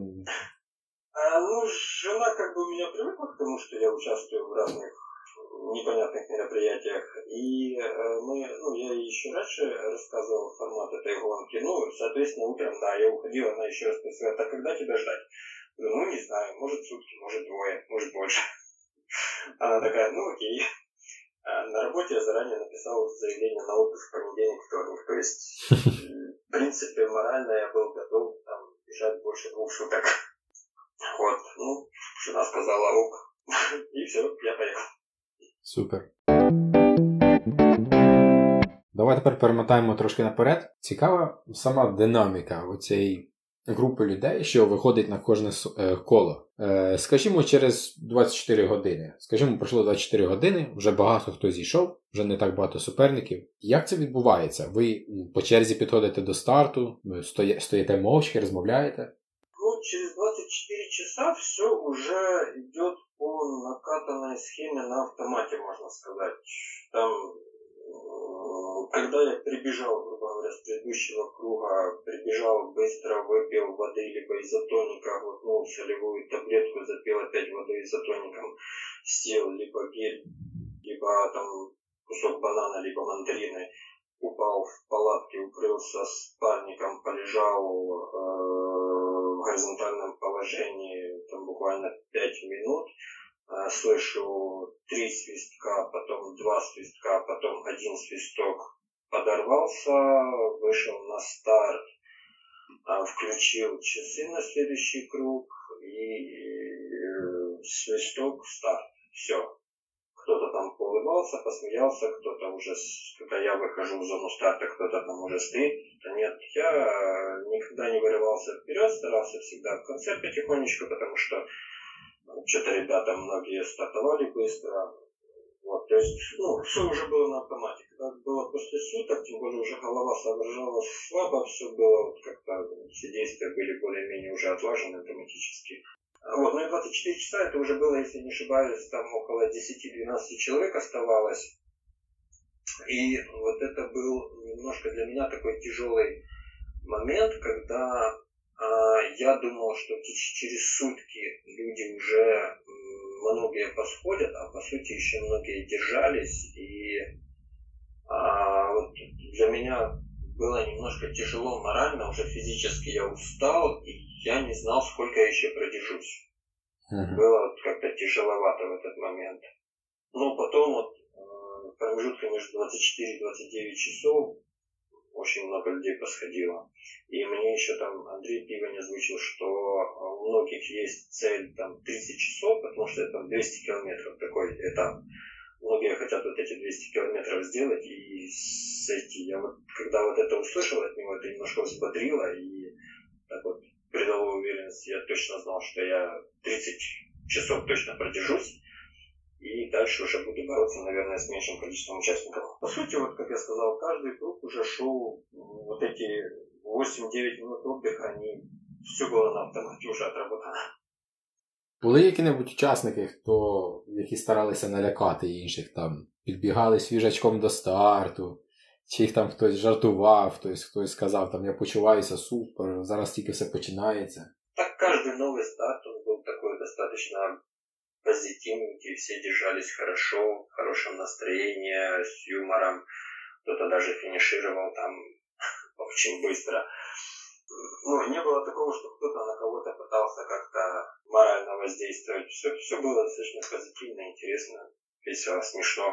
Жена у меня привыкла к тому, что я участвую в разных непонятных мероприятиях. И я еще раньше рассказывал формат этой гонки. Соответственно, утром, да, я уходил, она еще раз спросила, так когда тебя ждать? Не знаю, может сутки, может 2, может больше. Она такая, окей. На работе я заранее написал заявление на отпуск в понедельник, вторник. То есть, в принципе, морально я был готов бежать больше 2 суток. Вот, Жена сказала ок. И все, я поехал. Супер. Давай тепер перемотаємо трошки наперед. Цікава сама динаміка оцієї групи людей, що виходить на кожне коло. Скажімо, через 24 години. Скажімо, пройшло 24 години, вже багато хто зійшов, вже не так багато суперників. Як це відбувається? Ви по черзі підходите до старту, стоїте мовчки, розмовляєте? Ну, через 24 часа все уже идет по накатанной схеме на автомате, можно сказать. Там, когда я прибежал, грубо говоря, с предыдущего круга, прибежал, быстро выпил воды либо изотоника, глотнул солевую таблетку, запил опять водой изотоником, съел либо гель, либо там кусок банана, либо мандарины, упал в палатке, укрылся спальником, полежал в горизонтальном положении, там буквально 5 минут, слышу 3 свистка, потом 2 свистка, потом 1 свисток, подорвался, вышел на старт, включил часы на следующий круг и свисток, старт, все. Кто-то там поулыбался, посмеялся, кто-то уже, когда я выхожу в зону старта, кто-то там уже стоит. Нет, я никогда не вырывался вперед, старался всегда в конце потихонечку, потому что что-то ребята многие стартовали быстро. Вот, то есть, все уже было на автомате. Когда было после суток, тем более уже голова соображала слабо, все было вот как-то, все действия были более-менее уже отлажены автоматически. Вот, ну и 24 часа это уже было, если не ошибаюсь, там около 10-12 человек оставалось. И вот это был немножко для меня такой тяжелый момент, когда я думал, что через сутки люди уже многие посходят, а по сути еще многие держались. И вот для меня было немножко тяжело морально, уже физически я устал, и я не знал, сколько я еще продержусь. Было вот как-то тяжеловато в этот момент. Но потом вот в промежутке между 24 и 29 часов очень много людей посходило. И мне еще там Андрей Пивень озвучил, что у многих есть цель там 30 часов, потому что это 200 километров такой этап. Многие хотят вот эти 200 километров сделать и сойти. Я вот, когда вот это услышал от него, это немножко взбодрило и так вот придало уверенность. Я точно знал, что я 30 часов точно продержусь. И дальше уже буду бороться, наверное, с меньшим количеством участников. По сути, вот как я сказал, каждый круг уже шел, вот эти 8-9 минут отдыха, они все было на автомате уже отработано. Були які-небудь учасники, які старалися налякати інших, там, підбігали свіжачком до старту, чи їх там хтось жартував, хтось сказав, там, я почуваюся супер, зараз тільки все починається. Так, каждый новый старт, он был такой достаточно позитивный, где все держались хорошо, в хорошем настроении, с юмором, кто-то даже финишировал там очень быстро. Ну, не было такого, что кто-то на кого-то пытался как-то морально воздействовать. Все было достаточно позитивно, интересно, весело, смешно.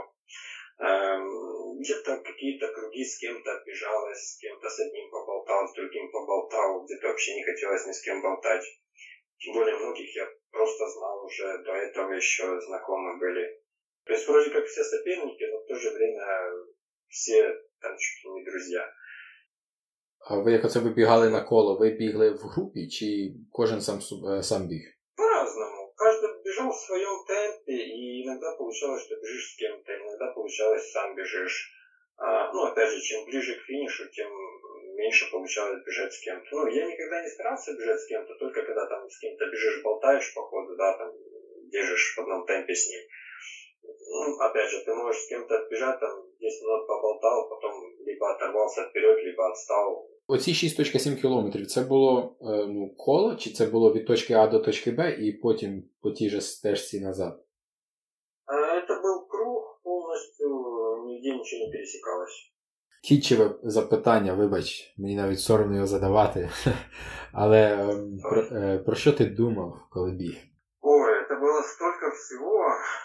Где-то какие-то круги с кем-то обижалась, с кем-то с одним поболтал, с другим поболтал, где-то вообще не хотелось ни с кем болтать. Тем более многих я просто знал уже, до этого еще знакомы были. То есть вроде как все соперники, но в то же время все там чуть ли не друзья. А ви, як оце вибігали на коло, ви бігли в групі, чи кожен сам біг? По-разному. Каждый бежал в своем темпе, и иногда получалось, что бежишь с кем-то, иногда получалось, сам бежишь. Ну, опять же, чем ближе к финишу, тем меньше получалось бежать с кем-то. Ну, я никогда не старался бежать с кем-то, только когда там с кем-то бежишь, болтаешь по ходу, да, там, держишь в одном темпе с ним. Ну, опять же, ты можешь с кем-то отбежать, там, 10 минут поболтал, потом либо оторвался вперед, либо отстал. Оці 6,7 кілометрів, це було коло, чи це було від точки А до точки Б і потім по тій же стежці назад? Это был круг, полностью нигде ничего не пересекалось. Кітчеве запитання, вибач, мені навіть соромно його задавати, але про що ти думав, коли біг? Ой, это было столько всего,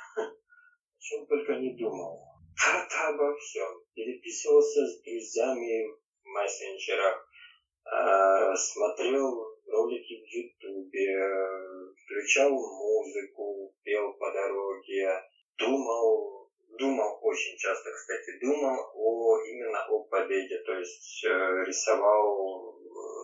о чем только не думал. Это обо всем. Переписывался с друзьями в мессенджерах, смотрел ролики в Ютубе, включал музыку, пел по дороге, думал очень часто, кстати, именно о победе, то есть рисовал,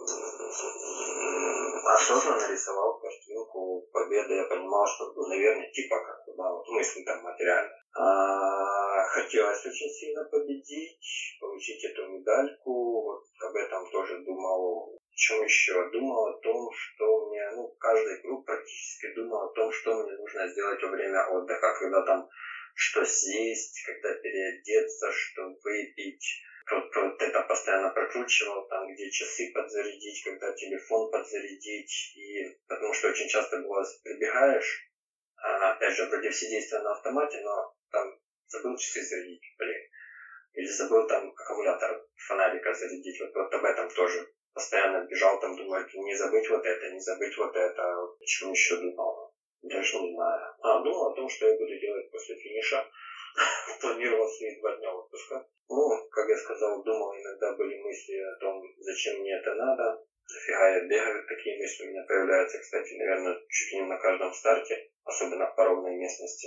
осознанно рисовал картинку победы. Я понимал, что, наверное, типа как, да, вот мысль там материальная. Хотелось очень сильно победить, получить эту медальку, вот об этом тоже думал. Чем еще? Думал о том, что мне, каждый круг практически думал о том, что мне нужно сделать во время отдыха, когда там что съесть, когда переодеться, что выпить. Вот это постоянно прокручивал, там, где часы подзарядить, когда телефон подзарядить. И потому что очень часто бывает, прибегаешь, опять же, вроде все действия на автомате, но там забыл часы зарядить, или забыл там аккумулятор фонарика зарядить. Вот об этом тоже постоянно бежал, там думаю, не забыть вот это, не забыть вот это. О чем еще думал? Даже не знаю. Думал о том, что я буду делать после финиша. Планировал свои 2 дня отпуска. Как я сказал, думал, иногда были мысли о том, зачем мне это надо, нафига я бегаю. Такие мысли у меня появляются, кстати, наверное, чуть ли не на каждом старте, особенно в паромной местности.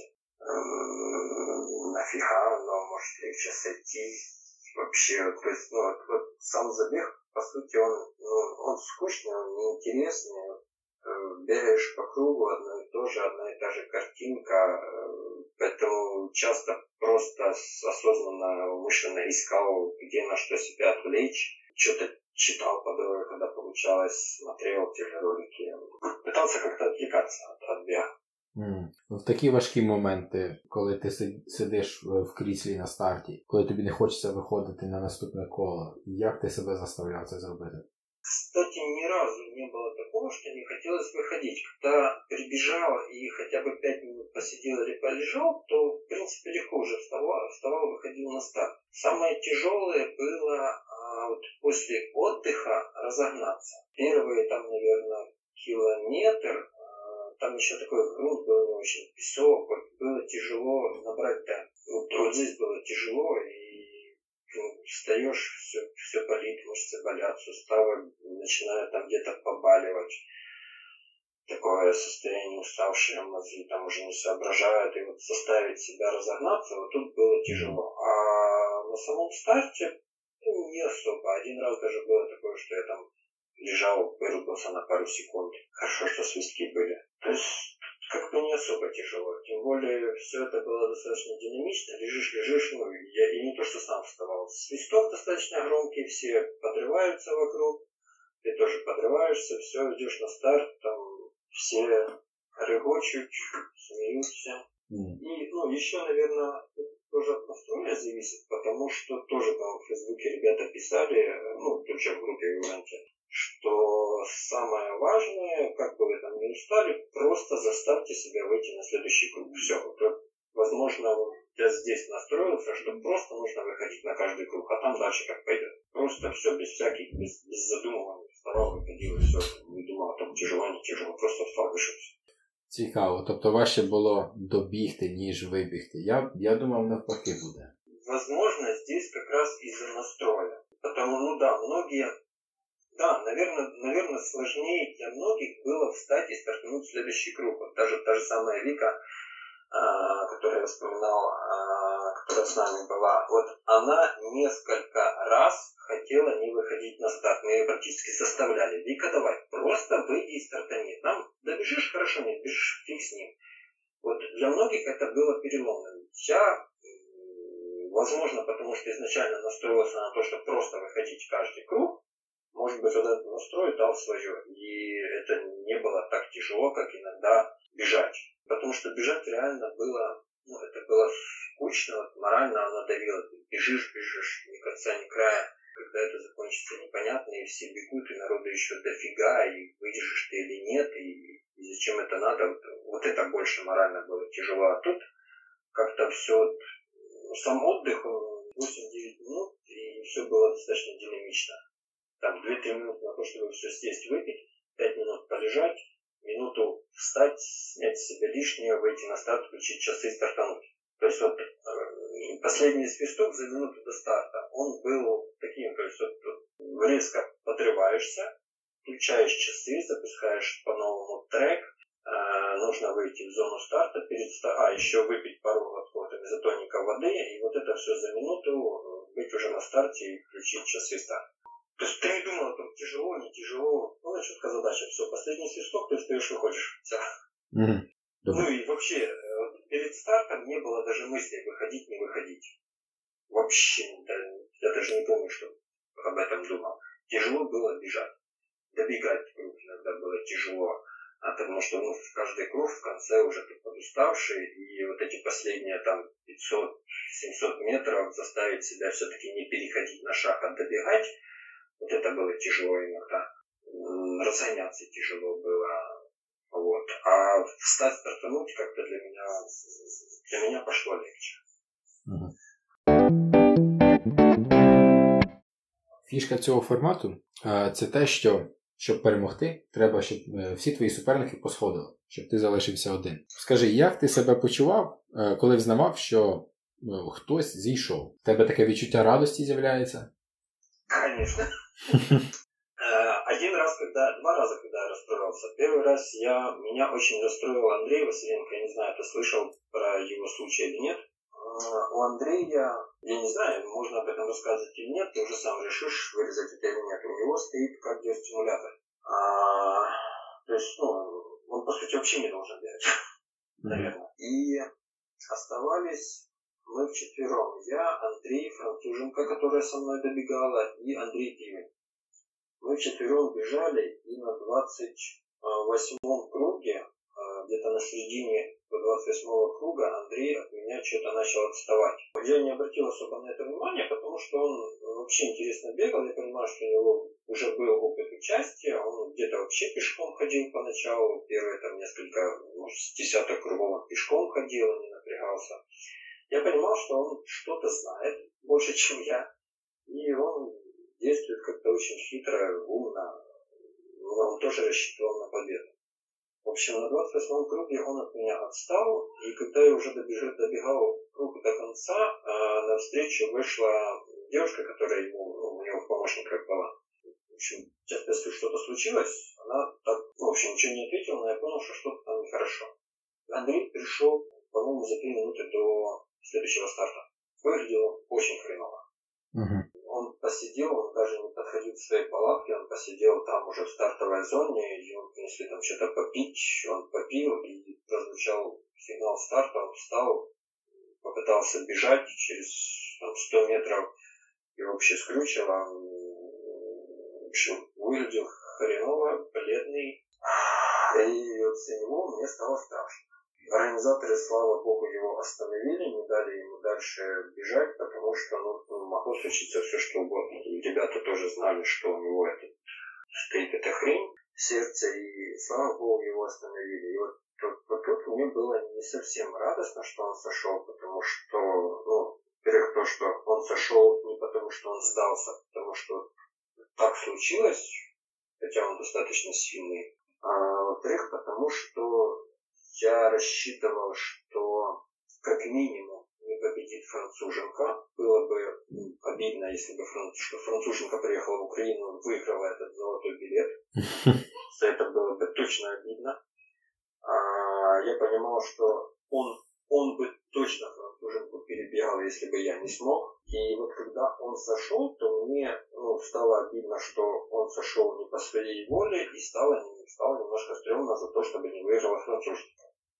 Нафига, но может легче сойти. Вообще, то есть, вот сам забег, по сути, он скучный, он неинтересный. Бегаешь по кругу, одна и та же картинка, поэтому часто просто осознанно, умышленно искал, где на что себя отвлечь, что-то читал по дороге, когда получалось, смотрел те же ролики, пытался как-то отвлекаться от бега. В такі важкі моменти, коли ти сидиш в кріслі на старті, коли тобі не хочеться виходити на наступне коло, як ти себе заставляв це зробити? Кстати, ни разу не было такого, что не хотелось выходить. Когда прибежал и хотя бы 5 минут посидел или полежал, то, в принципе, легко уже вставал, выходил на старт. Самое тяжелое было вот после отдыха разогнаться. Первые там, наверное, километр, там еще такой грунт был не очень, песок, вот было тяжело набрать темп. Вот здесь было тяжело, и встаешь, все болит, мышцы болят, суставы начинают там где-то побаливать. Такое состояние уставшее, мозги там уже не соображают. И вот заставить себя разогнаться, вот тут было тяжело. А на самом старте не особо. Один раз даже было такое, что я там лежал, вырубился на пару секунд. Хорошо, что свистки были. То есть как бы не особо тяжело. Тем более все это было достаточно динамично. Лежишь, я не то, что сам вставал. Свисток достаточно громкий, все подрываются вокруг. Ты тоже подрываешься, все, идешь на старт, там все рыгочут, смеются. И, еще, наверное, тоже от настроения зависит, потому что тоже там в Фейсбуке ребята писали, тут же в группе в ивенте, что самое важное, как бы вы там не устали, просто заставьте себя выйти на следующий круг. Все. Возможно, я здесь настроился, что просто нужно выходить на каждый круг, а там дальше как пойдет. Просто все без всяких, без задумываний. Вставал, выходил, и все. Не думал о том, тяжело, не тяжело, просто встал, вышел. Цікаво. Тобто важче було добігти, ніж вибігти. Я думав, навпаки буде. Возможно, здесь как раз из-за настроя. Потому, наверное, сложнее для многих было встать и стартануть в следующий круг. Вот даже та же самая Вика, которую я вспоминал, которая с нами была, вот она несколько раз хотела не выходить на старт. Мы ее практически заставляли. Вика, давай, просто выйди и стартани. Нам добежишь, хорошо, не добежишь, фиг с ним. Вот для многих это было переломным. Я, возможно, потому что изначально настроился на то, что просто выходить каждый круг, может быть, вот этот настрой дал свое. И это не было так тяжело, как иногда бежать. Потому что бежать реально было, это было скучно, вот морально оно давило. Ты бежишь, ни конца, ни края. Когда это закончится, непонятно, и все бегут, и народу еще дофига, и выдержишь ты или нет, и зачем это надо. Вот это больше морально было тяжело. А тут как-то все, сам отдых, 8-9 минут, и все было достаточно динамично. Там 2-3 минуты на то, чтобы все съесть, выпить, 5 минут полежать, минуту встать, снять с себя лишнее, выйти на старт, включить часы и стартануть. То есть вот последний свисток за минуту до старта, он был таким, то есть вот резко подрываешься, включаешь часы, запускаешь по-новому трек, нужно выйти в зону старта, еще выпить пару глотков изотоника воды, и вот это все за минуту быть уже на старте и включить часы старта. То есть ты не думал, там тяжело, не тяжело. Ну, четкая задача, все, последний свисток, ты встаешь, выходишь. Все. Ну и вообще, перед стартом не было даже мысли выходить, не выходить. Вообще, я даже не помню, что об этом думал. Тяжело было бежать. Добегать круг иногда было тяжело. Потому что в каждый круг в конце уже ты подуставший, и вот эти последние там 500-700 метров заставить себя все-таки не переходить на шаг, а добегать, вот это было тяжело иногда. Разгоняться тяжело было. Вот. А встать, стартануть как-то для меня пошло легче. Фішка цього формату це те, що щоб перемогти, треба, щоб всі твої суперники посходили, щоб ти залишився один. Скажи, як ти себе почував, коли взнавав, що хтось зійшов? В тебе таке відчуття радості з'являється? Конечно. Два раза, когда я расстроился. Первый раз меня очень расстроил Андрей Василенко. Я не знаю, ты слышал про его случай или нет. У Андрея, я не знаю, можно об этом рассказывать или нет, ты уже сам решишь, вырезать это или нет. У него стоит кардиостимулятор. То есть, он по сути вообще не должен бегать, наверное. И оставались мы вчетвером. Я, Андрей Француженко, которая со мной добегала, и Андрей Пивень. Мы вчетвером бежали, и на 28-м круге, где-то на середине 28-го круга, Андрей от меня что-то начал отставать. Я не обратил особо на это внимания, потому что он вообще интересно бегал. Я понимаю, что у него уже был опыт участия. Он где-то вообще пешком ходил поначалу. Первые там несколько, может, с десяток кругов он пешком ходил, не напрягался. Я понимал, что он что-то знает больше, чем я. И он действует как-то очень хитро, умно. Он тоже рассчитывал на победу. В общем, на 28-м круге он от меня отстал, и когда я уже добегал круг до конца, навстречу вышла девушка, которая у него в помощниках была. В общем, если что-то случилось, она так, в общем, ничего не ответила, но я понял, что что-то там нехорошо. Андрей пришел, по-моему, за 3 минуты до следующего старта. Выглядел очень хреново. Он посидел, он даже не подходил к своей палатке, он посидел там уже в стартовой зоне, и он принесли там что-то попить, он попил, и прозвучал сигнал старта, он встал, попытался бежать через 100 метров, и вообще скрючило. В общем, выглядел хреново, бледный, и вот за него мне стало страшно. Организаторы, слава богу, его остановили, не дали ему дальше бежать, потому что могло случиться все, что угодно. И ребята тоже знали, что у него стоит эта хрень в сердце, и слава богу, его остановили. И вот тут мне было не совсем радостно, что он сошел, потому что, во-первых, то, что он сошел не потому, что он сдался, а потому что так случилось, хотя он достаточно сильный. А во-вторых, потому что я рассчитывал, что как минимум не победит Француженко. Было бы обидно, если бы Француженко приехала в Украину и выиграла этот золотой билет. За это было бы точно обидно. Я понимал, что он бы точно Француженку перебегал, если бы я не смог. И вот когда он сошел, то мне стало обидно, что он сошел не по своей воле, и стало немножко стрёмно за то, чтобы не выиграла Француженка.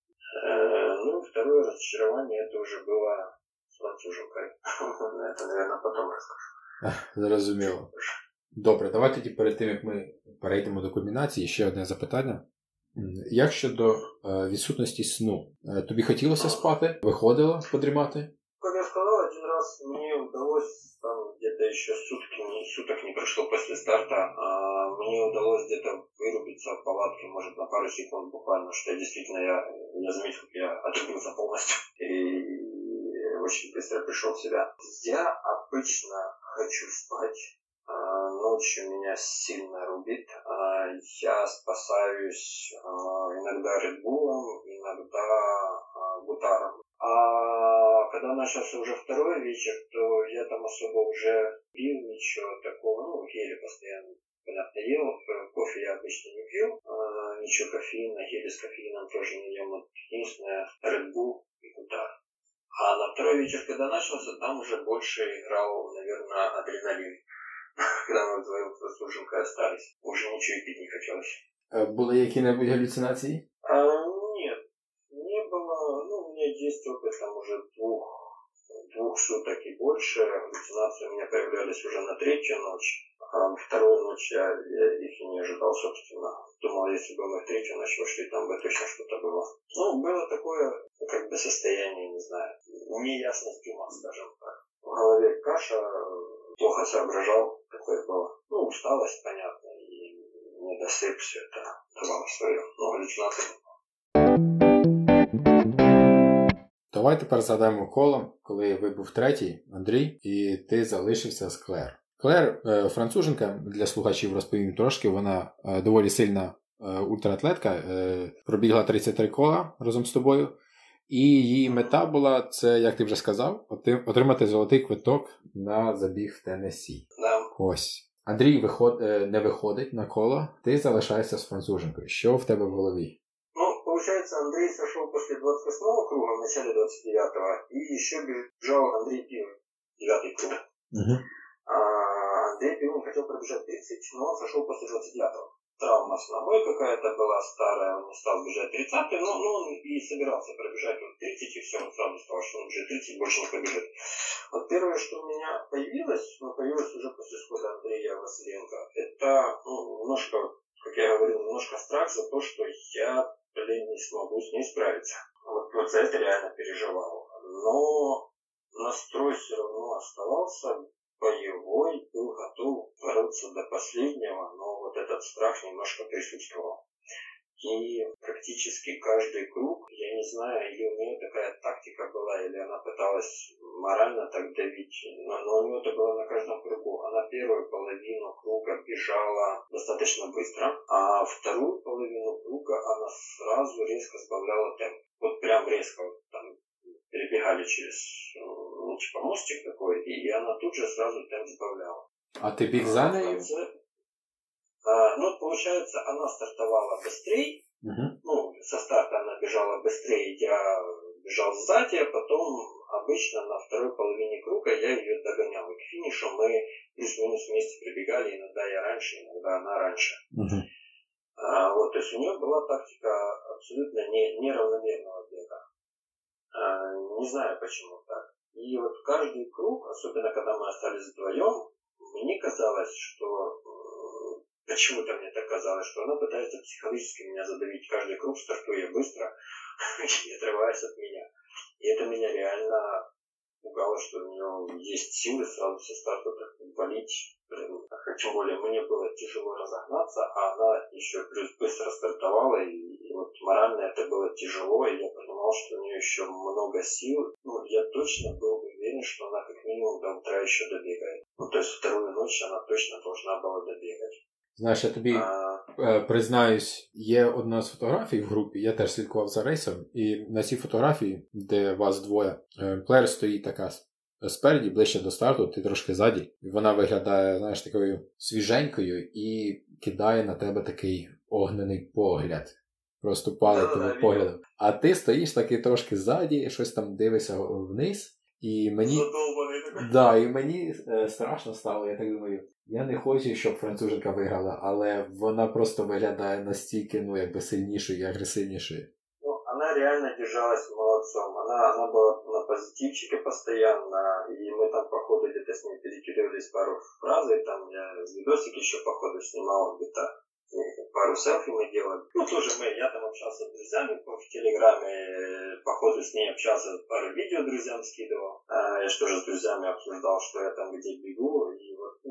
Второе разочарование, это уже было с Француженкой. Это, наверное, потом расскажу. Зрозуміло. Добре, давай тоді перед тим, як ми перейдемо до кульмінації, ще одне запитання. Як щодо відсутності сну? Тобі хотілося спати? Виходило подрімати? Как я сказал, один раз мне удалось, там где-то еще суток не прошло после старта, мне удалось где-то вырубиться в палатке, может, на пару секунд буквально, что я действительно, я заметил, как я отрубился полностью и очень быстро пришел в себя. Я обычно хочу спать, ночью меня сильно рубит, я спасаюсь иногда редбулом, иногда гутаром. А когда начался уже второй вечер, то я там особо уже пил, ничего такого, ели постоянно понятно, ел. Кофе я обычно не пью. Ничего кофеина, гели с кофеином тоже не ем. Вот единственное, Red Bull и Кутар. А на второй вечер, когда начался, там уже больше играл, наверное, адреналин. Когда мы вдвоем с Француженкой остались. Уже ничего и пить не хотелось. Були які-небудь галюцинації? Нет, не было. Ну, у меня есть опыт там уже двух суток и больше. Галлюцинации у меня появлялись уже на третью ночь. А вторую ночь я их и не ожидал, собственно. Думал, если бы мы в третью ночь вошли, там бы точно что-то было. Ну, было такое, как бы состояние, не знаю, неясность ума, скажем так. В голове каша, плохо соображал, такое было. Ну, усталость, понятно, и недосып, все это давало свое. Но галлюцинации. Давай тепер згадаємо коло, коли ви був третій, Андрій, і ти залишився з Клер. Клер, француженка, для слухачів розповім трошки, вона доволі сильна ультраатлетка, пробігла 33 кола разом з тобою, і її мета була, це, як ти вже сказав, отримати золотий квиток на забіг в Теннессі. Да. Ось. Андрій не виходить на коло, ти залишаєшся з француженкою. Що в тебе в голові? Ну, получается, Андрей сошел после 28-го круга, в начале 29-го, и еще бежал Андрей Пивин, 9-й круг. Угу. Андрей Пивин хотел пробежать 30, но он сошел после 29-го. Травма основной какая-то была старая, он не стал бежать 30-й, но он и собирался пробежать вот 30, и все, он сразу сказал, что он уже 30 больше не побежит. Вот первое, что у меня появилось уже после схода Андрея Василенко, это, немножко, как я говорил, немножко страх за то, что я, не смогу с ней справиться. Вот за это реально переживал. Но настрой все равно оставался боевой, был готов бороться до последнего, но вот этот страх немножко присутствовал. И практически каждый круг, я не знаю, или у нее такая тактика была, или она пыталась морально так давить, но у нее это было на каждом кругу. Она первую половину круга бежала достаточно быстро, а вторую половину круга она сразу резко сбавляла темп. Вот прям резко, вот там перебегали через типа мостик такой, и она тут же сразу темп сбавляла. А ты біг за нею? Получается, она стартовала быстрее, со старта она бежала быстрее, я бежал сзади, а потом обычно на второй половине круга я ее догонял. И к финишу мы плюс-минус вместе прибегали, иногда я раньше, иногда она раньше. То есть у нее была тактика абсолютно неравномерного бега. Не знаю, почему так. И вот каждый круг, особенно когда мы остались вдвоем, мне казалось, что почему-то мне так казалось, что она пытается психологически меня задавить. Каждый круг стартуя быстро, не отрываясь от меня. И это меня реально пугало, что у нее есть силы сразу со старта так валить. Тем более мне было тяжело разогнаться, а она еще плюс быстро стартовала. И вот морально это было тяжело, и я понимал, что у нее еще много сил. Я точно был уверен, что она как минимум до утра еще добегает. То есть вторую ночь она точно должна была добегать. Знаєш, я тобі признаюсь, є одна з фотографій в групі, я теж слідкував за рейсом, і на цій фотографії, де вас двоє, Клер стоїть така спереді, ближче до старту, ти трошки ззаді, і вона виглядає, знаєш, такою свіженькою і кидає на тебе такий огнений погляд. Просто палить тебе поглядом. А ти стоїш таки трошки ззаді, щось там дивишся вниз, і мені... Да, і мені страшно стало, я так думаю, я не хочу, щоб француженка виграла, але вона просто виглядає настільки, якби сильнішою і агресивнішою. Она реально держалась молодцом. Она была на позитивчике постоянно, и мы там по ходу где-то с ней перекидывались пару фраз, и там я видосик еще по ходу снимал, где-то пару селфи мы делали. Тоже я там общался с друзьями в Телеграме, по ходу с ней общался, пару видео друзьям скидывал. Я же тоже с друзьями обсуждал, что я там где бегу, и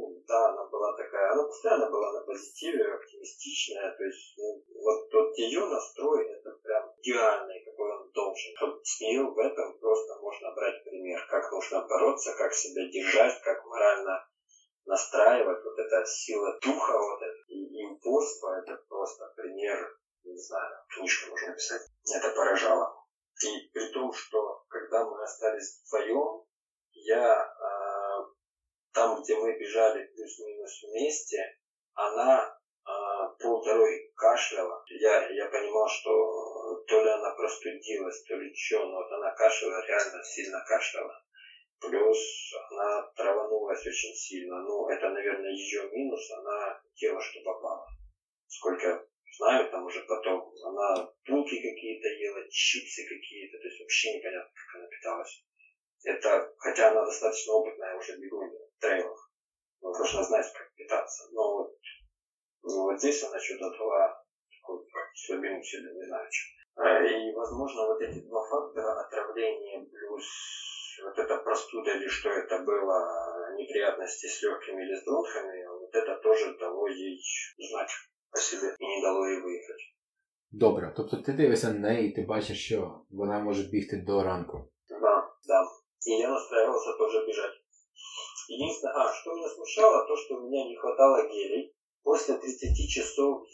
она была такая, она постоянно была на позитиве, оптимистичная, то есть вот ее настрой, это прям идеальный, какой он должен. С нее в этом просто можно брать пример, как нужно бороться, как себя держать, как морально настраивать, вот эта сила духа, вот это, и упорство, это просто пример, не знаю, книжку можно писать. Это поражало. И при том, что когда мы остались вдвоем, я там, где мы бежали плюс-минус вместе, она полдороги кашляла. Я понимал, что то ли она простудилась, то ли что, но вот она кашляла, реально сильно кашляла. Плюс она траванулась очень сильно. Ну, это, наверное, ее минус. Она ела, что попало. Сколько я знаю, там уже потом. Она булки какие-то ела, чипсы какие-то. То есть вообще непонятно, как она питалась. Это, хотя она достаточно опытная уже бегунья в трейлах. Она должна знать, как питаться. Но вот здесь она что-то дала такую слабину себе, не знаю, что. И, возможно, вот эти два фактора, отравление плюс вот эта простуда или что это было, неприятности с легкими или с бронхами, вот это тоже дало ей знать о себе і не дало їй виїхати. Добре, тобто ти дивишся на неї і ти бачиш, що вона може бігти до ранку. Да. И я настраивался тоже бежать. Единственное, что меня смущало, то, что у меня не хватало гелей. После 30 часов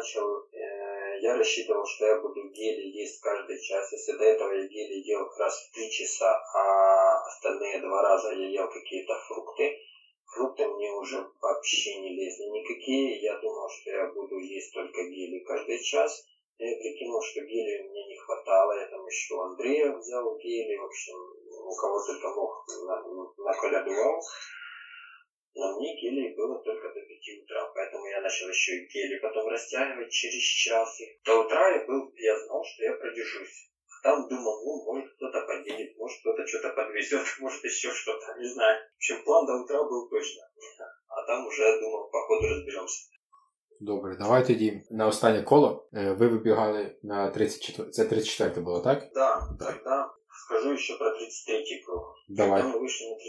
я рассчитывал, что я буду гели есть каждый час. Если до этого я гели ел раз в 3 часа, а остальные 2 раза я ел какие-то фрукты, фрукты мне уже вообще не лезли никакие. Я думал, что я буду есть только гели каждый час. Я прикинул, что гелей у меня не хватало. Я там еще у Андрея взял гели. В общем, у кого только мог наколядывал. Но мне гелей было только до 5 утра, поэтому я начал еще и гели потом растягивать через час. До утра я знал, что я продержусь. А там думал, может кто-то подъедет, может кто-то что-то подвезет, может еще что-то, не знаю. В общем, план до утра был точно. А там уже думал, по ходу разберемся. Добре, давай тоді на останнє коло. Ви вибігали на 34. Це 34 було, так? Да, тогда скажу еще про 33-й круг. Давай. Когда мы вышли на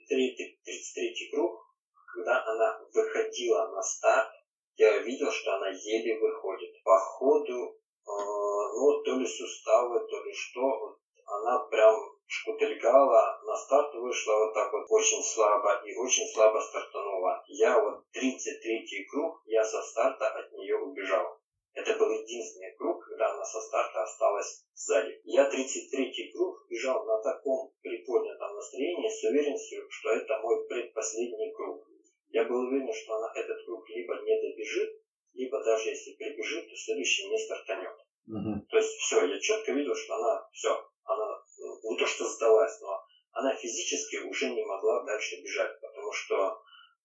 33-й круг, когда она выходила на старт, я увидел, что она еле выходит. По ходу, то ли суставы, то ли что, она прям шкутыльгала, на старт вышла вот так вот очень слабо и очень слабо стартанула. Я 33-й круг, я со старта от нее убежал. Это был единственный круг, когда она со старта осталась сзади. Я 33-й круг бежал на таком приподнятом настроении с уверенностью, что это мой предпоследний круг. Я был уверен, что она этот круг либо не добежит, либо даже если прибежит, то следующий не стартанет. То есть все, я четко видел, что она не то что сдалась, но она физически уже не могла дальше бежать, потому что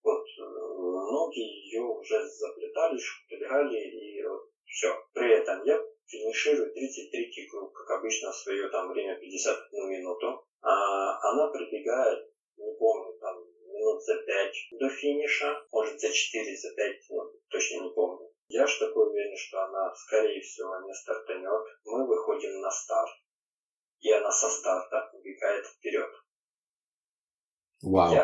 ноги ее уже заплетались, шкутыльгали и все. При этом я финиширую 33-й круг, как обычно в свое время 51 минуту. А она прибегает, не помню, минут за 5 до финиша, может за 4, за 5, точно не помню. Я ж такой уверен, что она, скорее всего, не стартанет. Мы выходим на старт, и она со старта убегает вперед. Вау.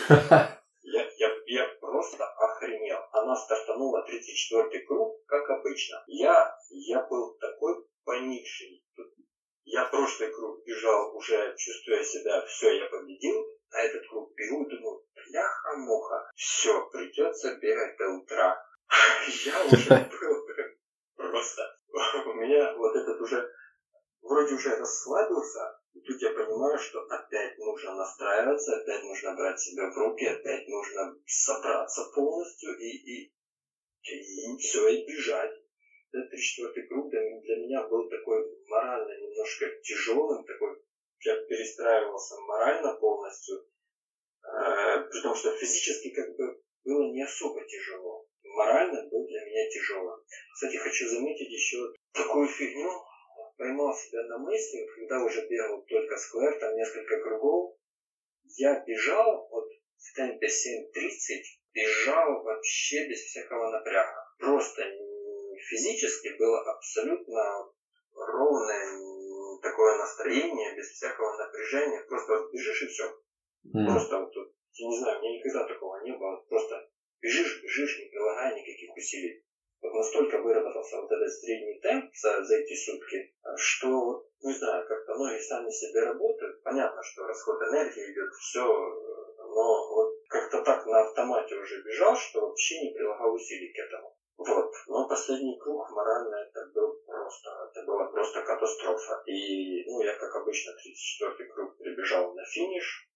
Я просто охренел. Она стартанула 34-й круг, как обычно. Я был такой поникший. Я прошлый круг бежал, уже чувствуя себя, все, я победил. А этот круг бегу, думаю, бляха-муха, все, придется бегать до утра. Я уже был просто... У меня этот уже... Вроде уже расслабился, и тут я понимаю, что опять нужно настраиваться, опять нужно брать себя в руки, опять нужно собраться полностью и все, и бежать. Этот 34-й круг для меня был такой морально немножко тяжелым, я перестраивался морально полностью, при том, что физически было не особо тяжело. Морально был для меня тяжело. Кстати, хочу заметить еще такую фигню. Поймал себя на мысли, когда уже бегал только сквер, там несколько кругов. Я бежал в темпе 7:30, бежал вообще без всякого напряга. Просто физически было абсолютно ровное такое настроение, без всякого напряжения. Просто бежишь и все. Просто я не знаю, у меня никогда такого не было. Просто бежишь, не прилагая никаких усилий. Настолько выработался этот средний темп за эти сутки, что, не знаю, как-то ноги сами себе работают. Понятно, что расход энергии идет, все, но как-то так на автомате уже бежал, что вообще не прилагал усилий к этому. Но последний круг морально это была просто катастрофа. И, я как обычно 34-й круг прибежал на финиш,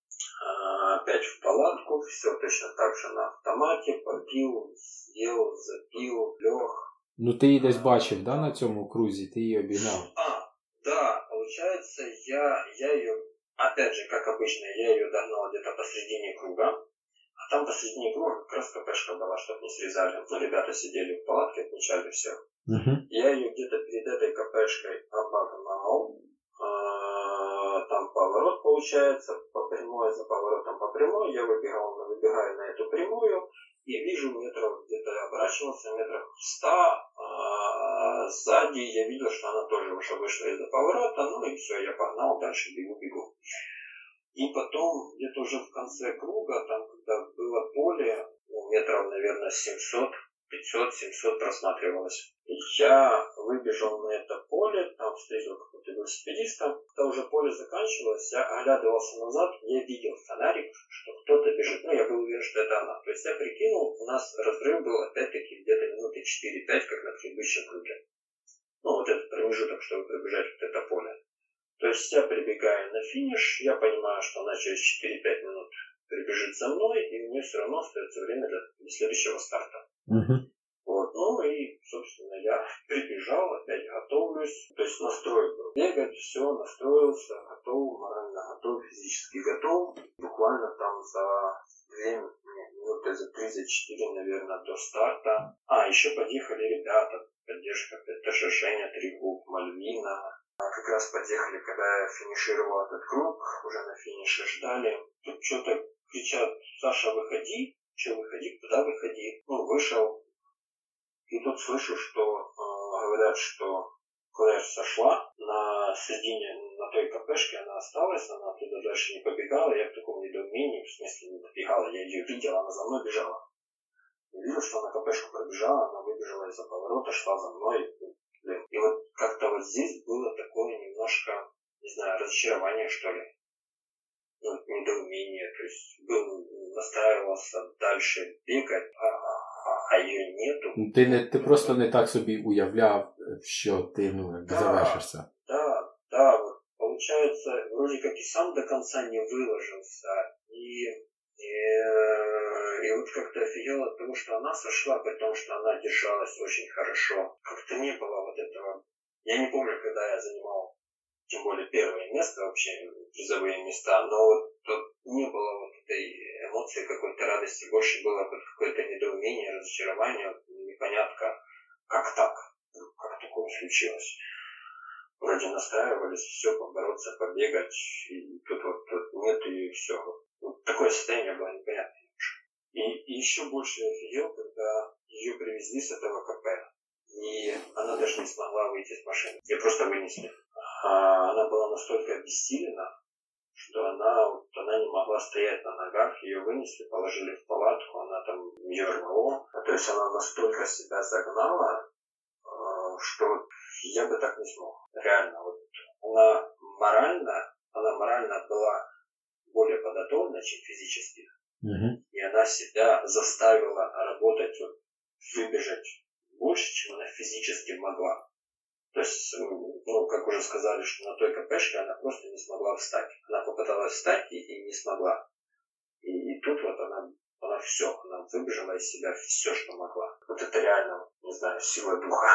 опять в палатку, все точно так же на автомате, попил, съел, запил, лег. Ну ти її десь бачив, да, на цьому крузі? Ти її обігнав? Да, получается, я ее, опять же, как обычно, я ее догнал где-то посредине круга. А там посредине круга как раз КПшка была, чтобы не срезали. Ну, ребята сидели в палатке, отмечали все. Я ее где-то перед этой КПшкой обогнал. Там поворот получается по прямой, за поворотом по прямой. Я выбегаю на эту прямую и вижу метров, где-то оборачивался метров 100. Сзади я видел, что она тоже уже вышла из-за поворота. Ну и все, я погнал, дальше бегу. И потом, где-то уже в конце круга, там, когда было поле, метров, наверное, 700, 500-700 просматривалось. И я выбежал на это поле, там встретил какого-то велосипедиста. Когда уже поле заканчивалось, я оглядывался назад, я видел фонарик, что кто-то бежит. Ну, я был уверен, что это она. То есть я прикинул, у нас разрыв был опять-таки где-то минуты 4-5, как на предыдущем круге. Ну, вот этот промежуток, чтобы пробежать вот это поле. То есть я прибегаю на финиш, я понимаю, что она через 4-5 минут прибежит за мной, и мне все равно остается время для следующего старта. Вот, ну и, собственно, я прибежал, опять готовлюсь, то есть настрой был. Бегать, все, настроился, готов, морально готов, физически готов. Буквально там за 2 минуты, за 3-4, наверное, до старта. Еще подъехали ребята, поддержка, это же Женя Трегуб, Мальвина. Как раз подъехали, когда я финишировал этот круг, уже на финише ждали. Тут что-то кричат: Саша, выходи, выходи, куда выходи? Ну, вышел. И тут слышу, что говорят, что Клэр сошла на середине, на той КПшке она осталась, она оттуда дальше не побегала. Я в таком недоумении, в смысле не побегала, я ее видел, она за мной бежала. Я видел, что она КПшку пробежала, она выбежала из-за поворота, шла за мной. И вот как-то вот здесь было такое немножко, не знаю, разочарование, что ли. Ну, недоумение, то есть настраивался дальше бегать, а ее нету. Ти просто не так собі уявляв, що ти завершишся. Да, вот получается, вроде как и сам до конца не выложился, и вот как-то офигел от того, что она сошла, при том, что она держалась очень хорошо. Как-то не было вот этого. Я не помню, когда я занимал, тем более, первое место, вообще призовые места, но вот тут не было вот этой эмоции, какой-то радости, больше было какое-то недоумение, разочарование, непонятно, как так, как такое случилось. Вроде настраивались, все, побороться, побегать, и тут нет, и все. Вот такое состояние было непонятное. И еще больше я офигел, когда ее привезли с этого КП. И она даже не смогла выйти из машины. Ее просто вынесли. Она была настолько обессилена, что она не могла стоять на ногах. Ее вынесли, положили в палатку, она там ее рвало. То есть она настолько себя загнала, что я бы так не смог. Реально, вот она морально была более подготовлена, чем физически. И она себя заставила работать, выбежать больше, чем она физически могла. То есть, как уже сказали, что на той КПшке она просто не смогла встать. Она попыталась встать и не смогла. И тут вот она выбежала из себя все, что могла. Вот это реально, не знаю, сила духа.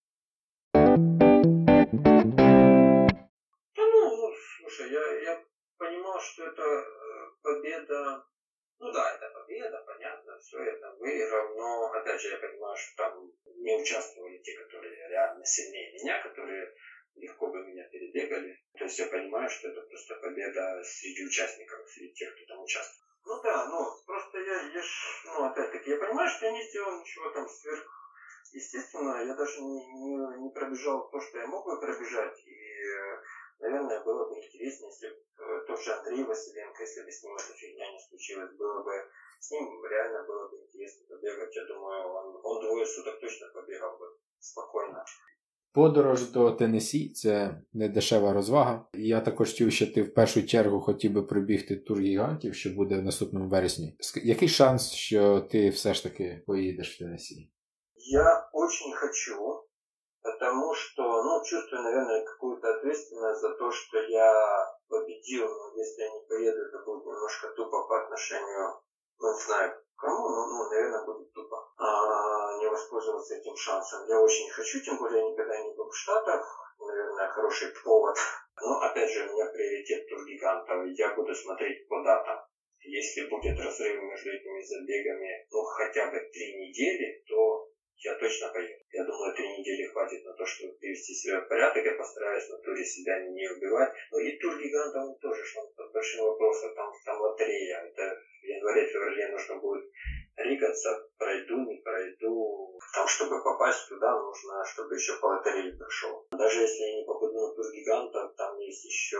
Слушай, я понимал, что это победа. Ну да, это победа, понятно, все это выиграл, но опять же я понимаю, что там не участвовали те, которые реально сильнее меня, которые легко бы меня перебегали. То есть я понимаю, что это просто победа среди участников, среди тех, кто там участвовал. Ну да, просто опять-таки, я понимаю, что я не сделал ничего там сверхъестественного, я даже не пробежал то, что я мог бы пробежать, и, наверное, было бы интереснее, если бы тот же Андрей Василенко, если бы с ним эта фигня не случилась, с ним реально было бы интересно побегать. Я думаю, он 2 суток точно побегал бы спокойно. Подорож до Теннессі – це не дешева розвага. Я також чув, що ти в першу чергу хотів би пробігти тур гігантів, що буде в наступному вересні. Який шанс, що ти все ж таки поїдеш в Теннессі? Я очень хочу, потому что, чувствую, наверное, какую-то ответственность за то, что я победил, но если я не поеду, это будет немножко тупо по отношению, ну, не знаю, к кому, ну, наверное, будет тупо не воспользоваться этим шансом. Я очень хочу, тем более я никогда не был в Штатах, наверное, хороший повод. Но, опять же, у меня приоритет тургигантов, я буду смотреть по датам. Если будет разрыв между этими забегами, ну, хотя бы 3 недели, то я точно поеду. Я думаю, 3 недели хватит на то, чтобы привести себя в порядок. Я постараюсь на туре себя не убивать. Ну и тур гигантов тоже, что под большим вопросом, там лотерея. Это в январе-феврале нужно будет ригаться, пройду, не пройду. Там, чтобы попасть туда, нужно, чтобы еще по лотерее пришел. Даже если я не попаду на тур гигантов, там есть еще,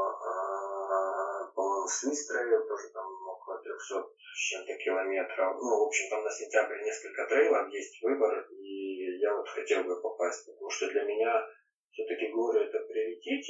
по-моему, Свистрейл, тоже там около 300 с чем-то километров. Ну, в общем, там на сентябрь несколько трейлов, есть выбор, и я вот хотел бы попасть, потому что для меня все-таки горы это приоритет.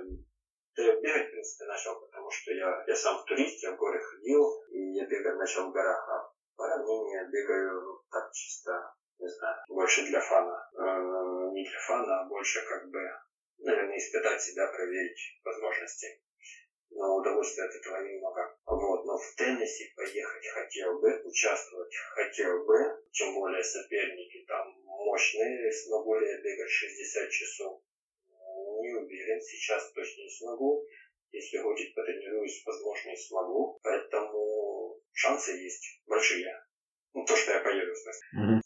Я бегать, в принципе, начал, потому что я сам турист, я в горы ходил, и я бегать начал в горах, а по равнине я бегаю, ну, так чисто, не знаю, больше для фана. Не для фана, а больше как бы, наверное, испытать себя, проверить возможности. Но удовольствия от этого немного. Вот. Но в Теннесси поехать хотел бы, участвовать хотел бы, тем более соперники там мощные, смогу ли я бегать 60 часов. Не уверен, сейчас точно не смогу. Если хочет, потренируюсь, возможно, и смогу. Поэтому шансы есть большие. Ну, то, що я поїду, в смысле.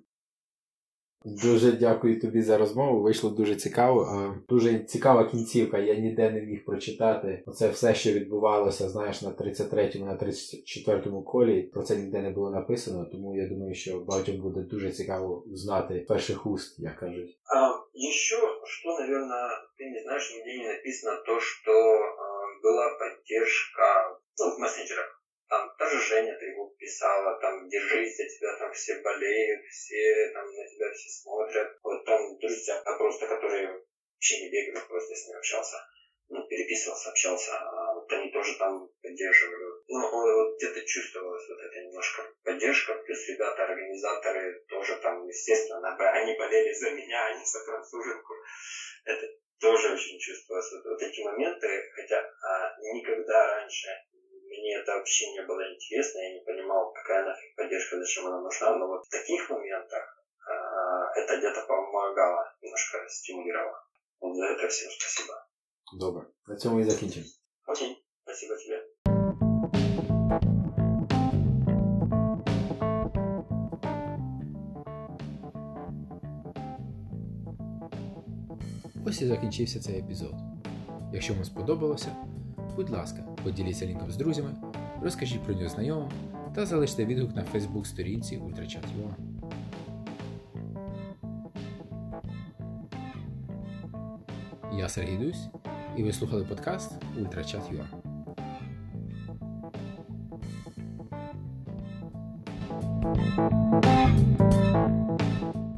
Дуже дякую тобі за розмову, вийшло дуже цікаво. Дуже цікава кінцівка, я ніде не міг прочитати. Оце все, що відбувалося, знаєш, на 33-му, на 34-му колі, про це ніде не було написано, тому я думаю, що багатьом буде дуже цікаво знати перших уст, як кажуть. Еще, что, наверное, ты не знаешь, нигде не написано то, что была поддержка, ну, в мессенджерах. Там даже Женя Трегуб писала, там, держись, за тебя там все болеют, все там на тебя все смотрят. Вот там друзья просто, которые вообще не бегают, просто с ним общался, ну, переписывался, общался, вот они тоже там поддерживали. Ну, вот где-то чувствовалась вот эта немножко поддержка, плюс ребята, организаторы тоже там, естественно, они болели за меня, а не за француженку. Это тоже очень чувствовалось. Вот эти моменты, хотя никогда раньше мне это вообще не было интересно, я не понимал, какая нафиг поддержка, зачем она нужна, но вот в таких моментах это где-то помогало, немножко стимулировало. Вот за это всем спасибо. Добре, на цьому і закінчимо. Окей, спасибо тебе. Ось і закінчився цей епізод. Якщо вам сподобалося, будь ласка, поділіться лінком з друзями, розкажіть про нього знайомим та залиште відгук на Facebook-сторінці UltraChat.ua. Я Сергій Дусь, і ви слухали подкаст UltraChat.ua.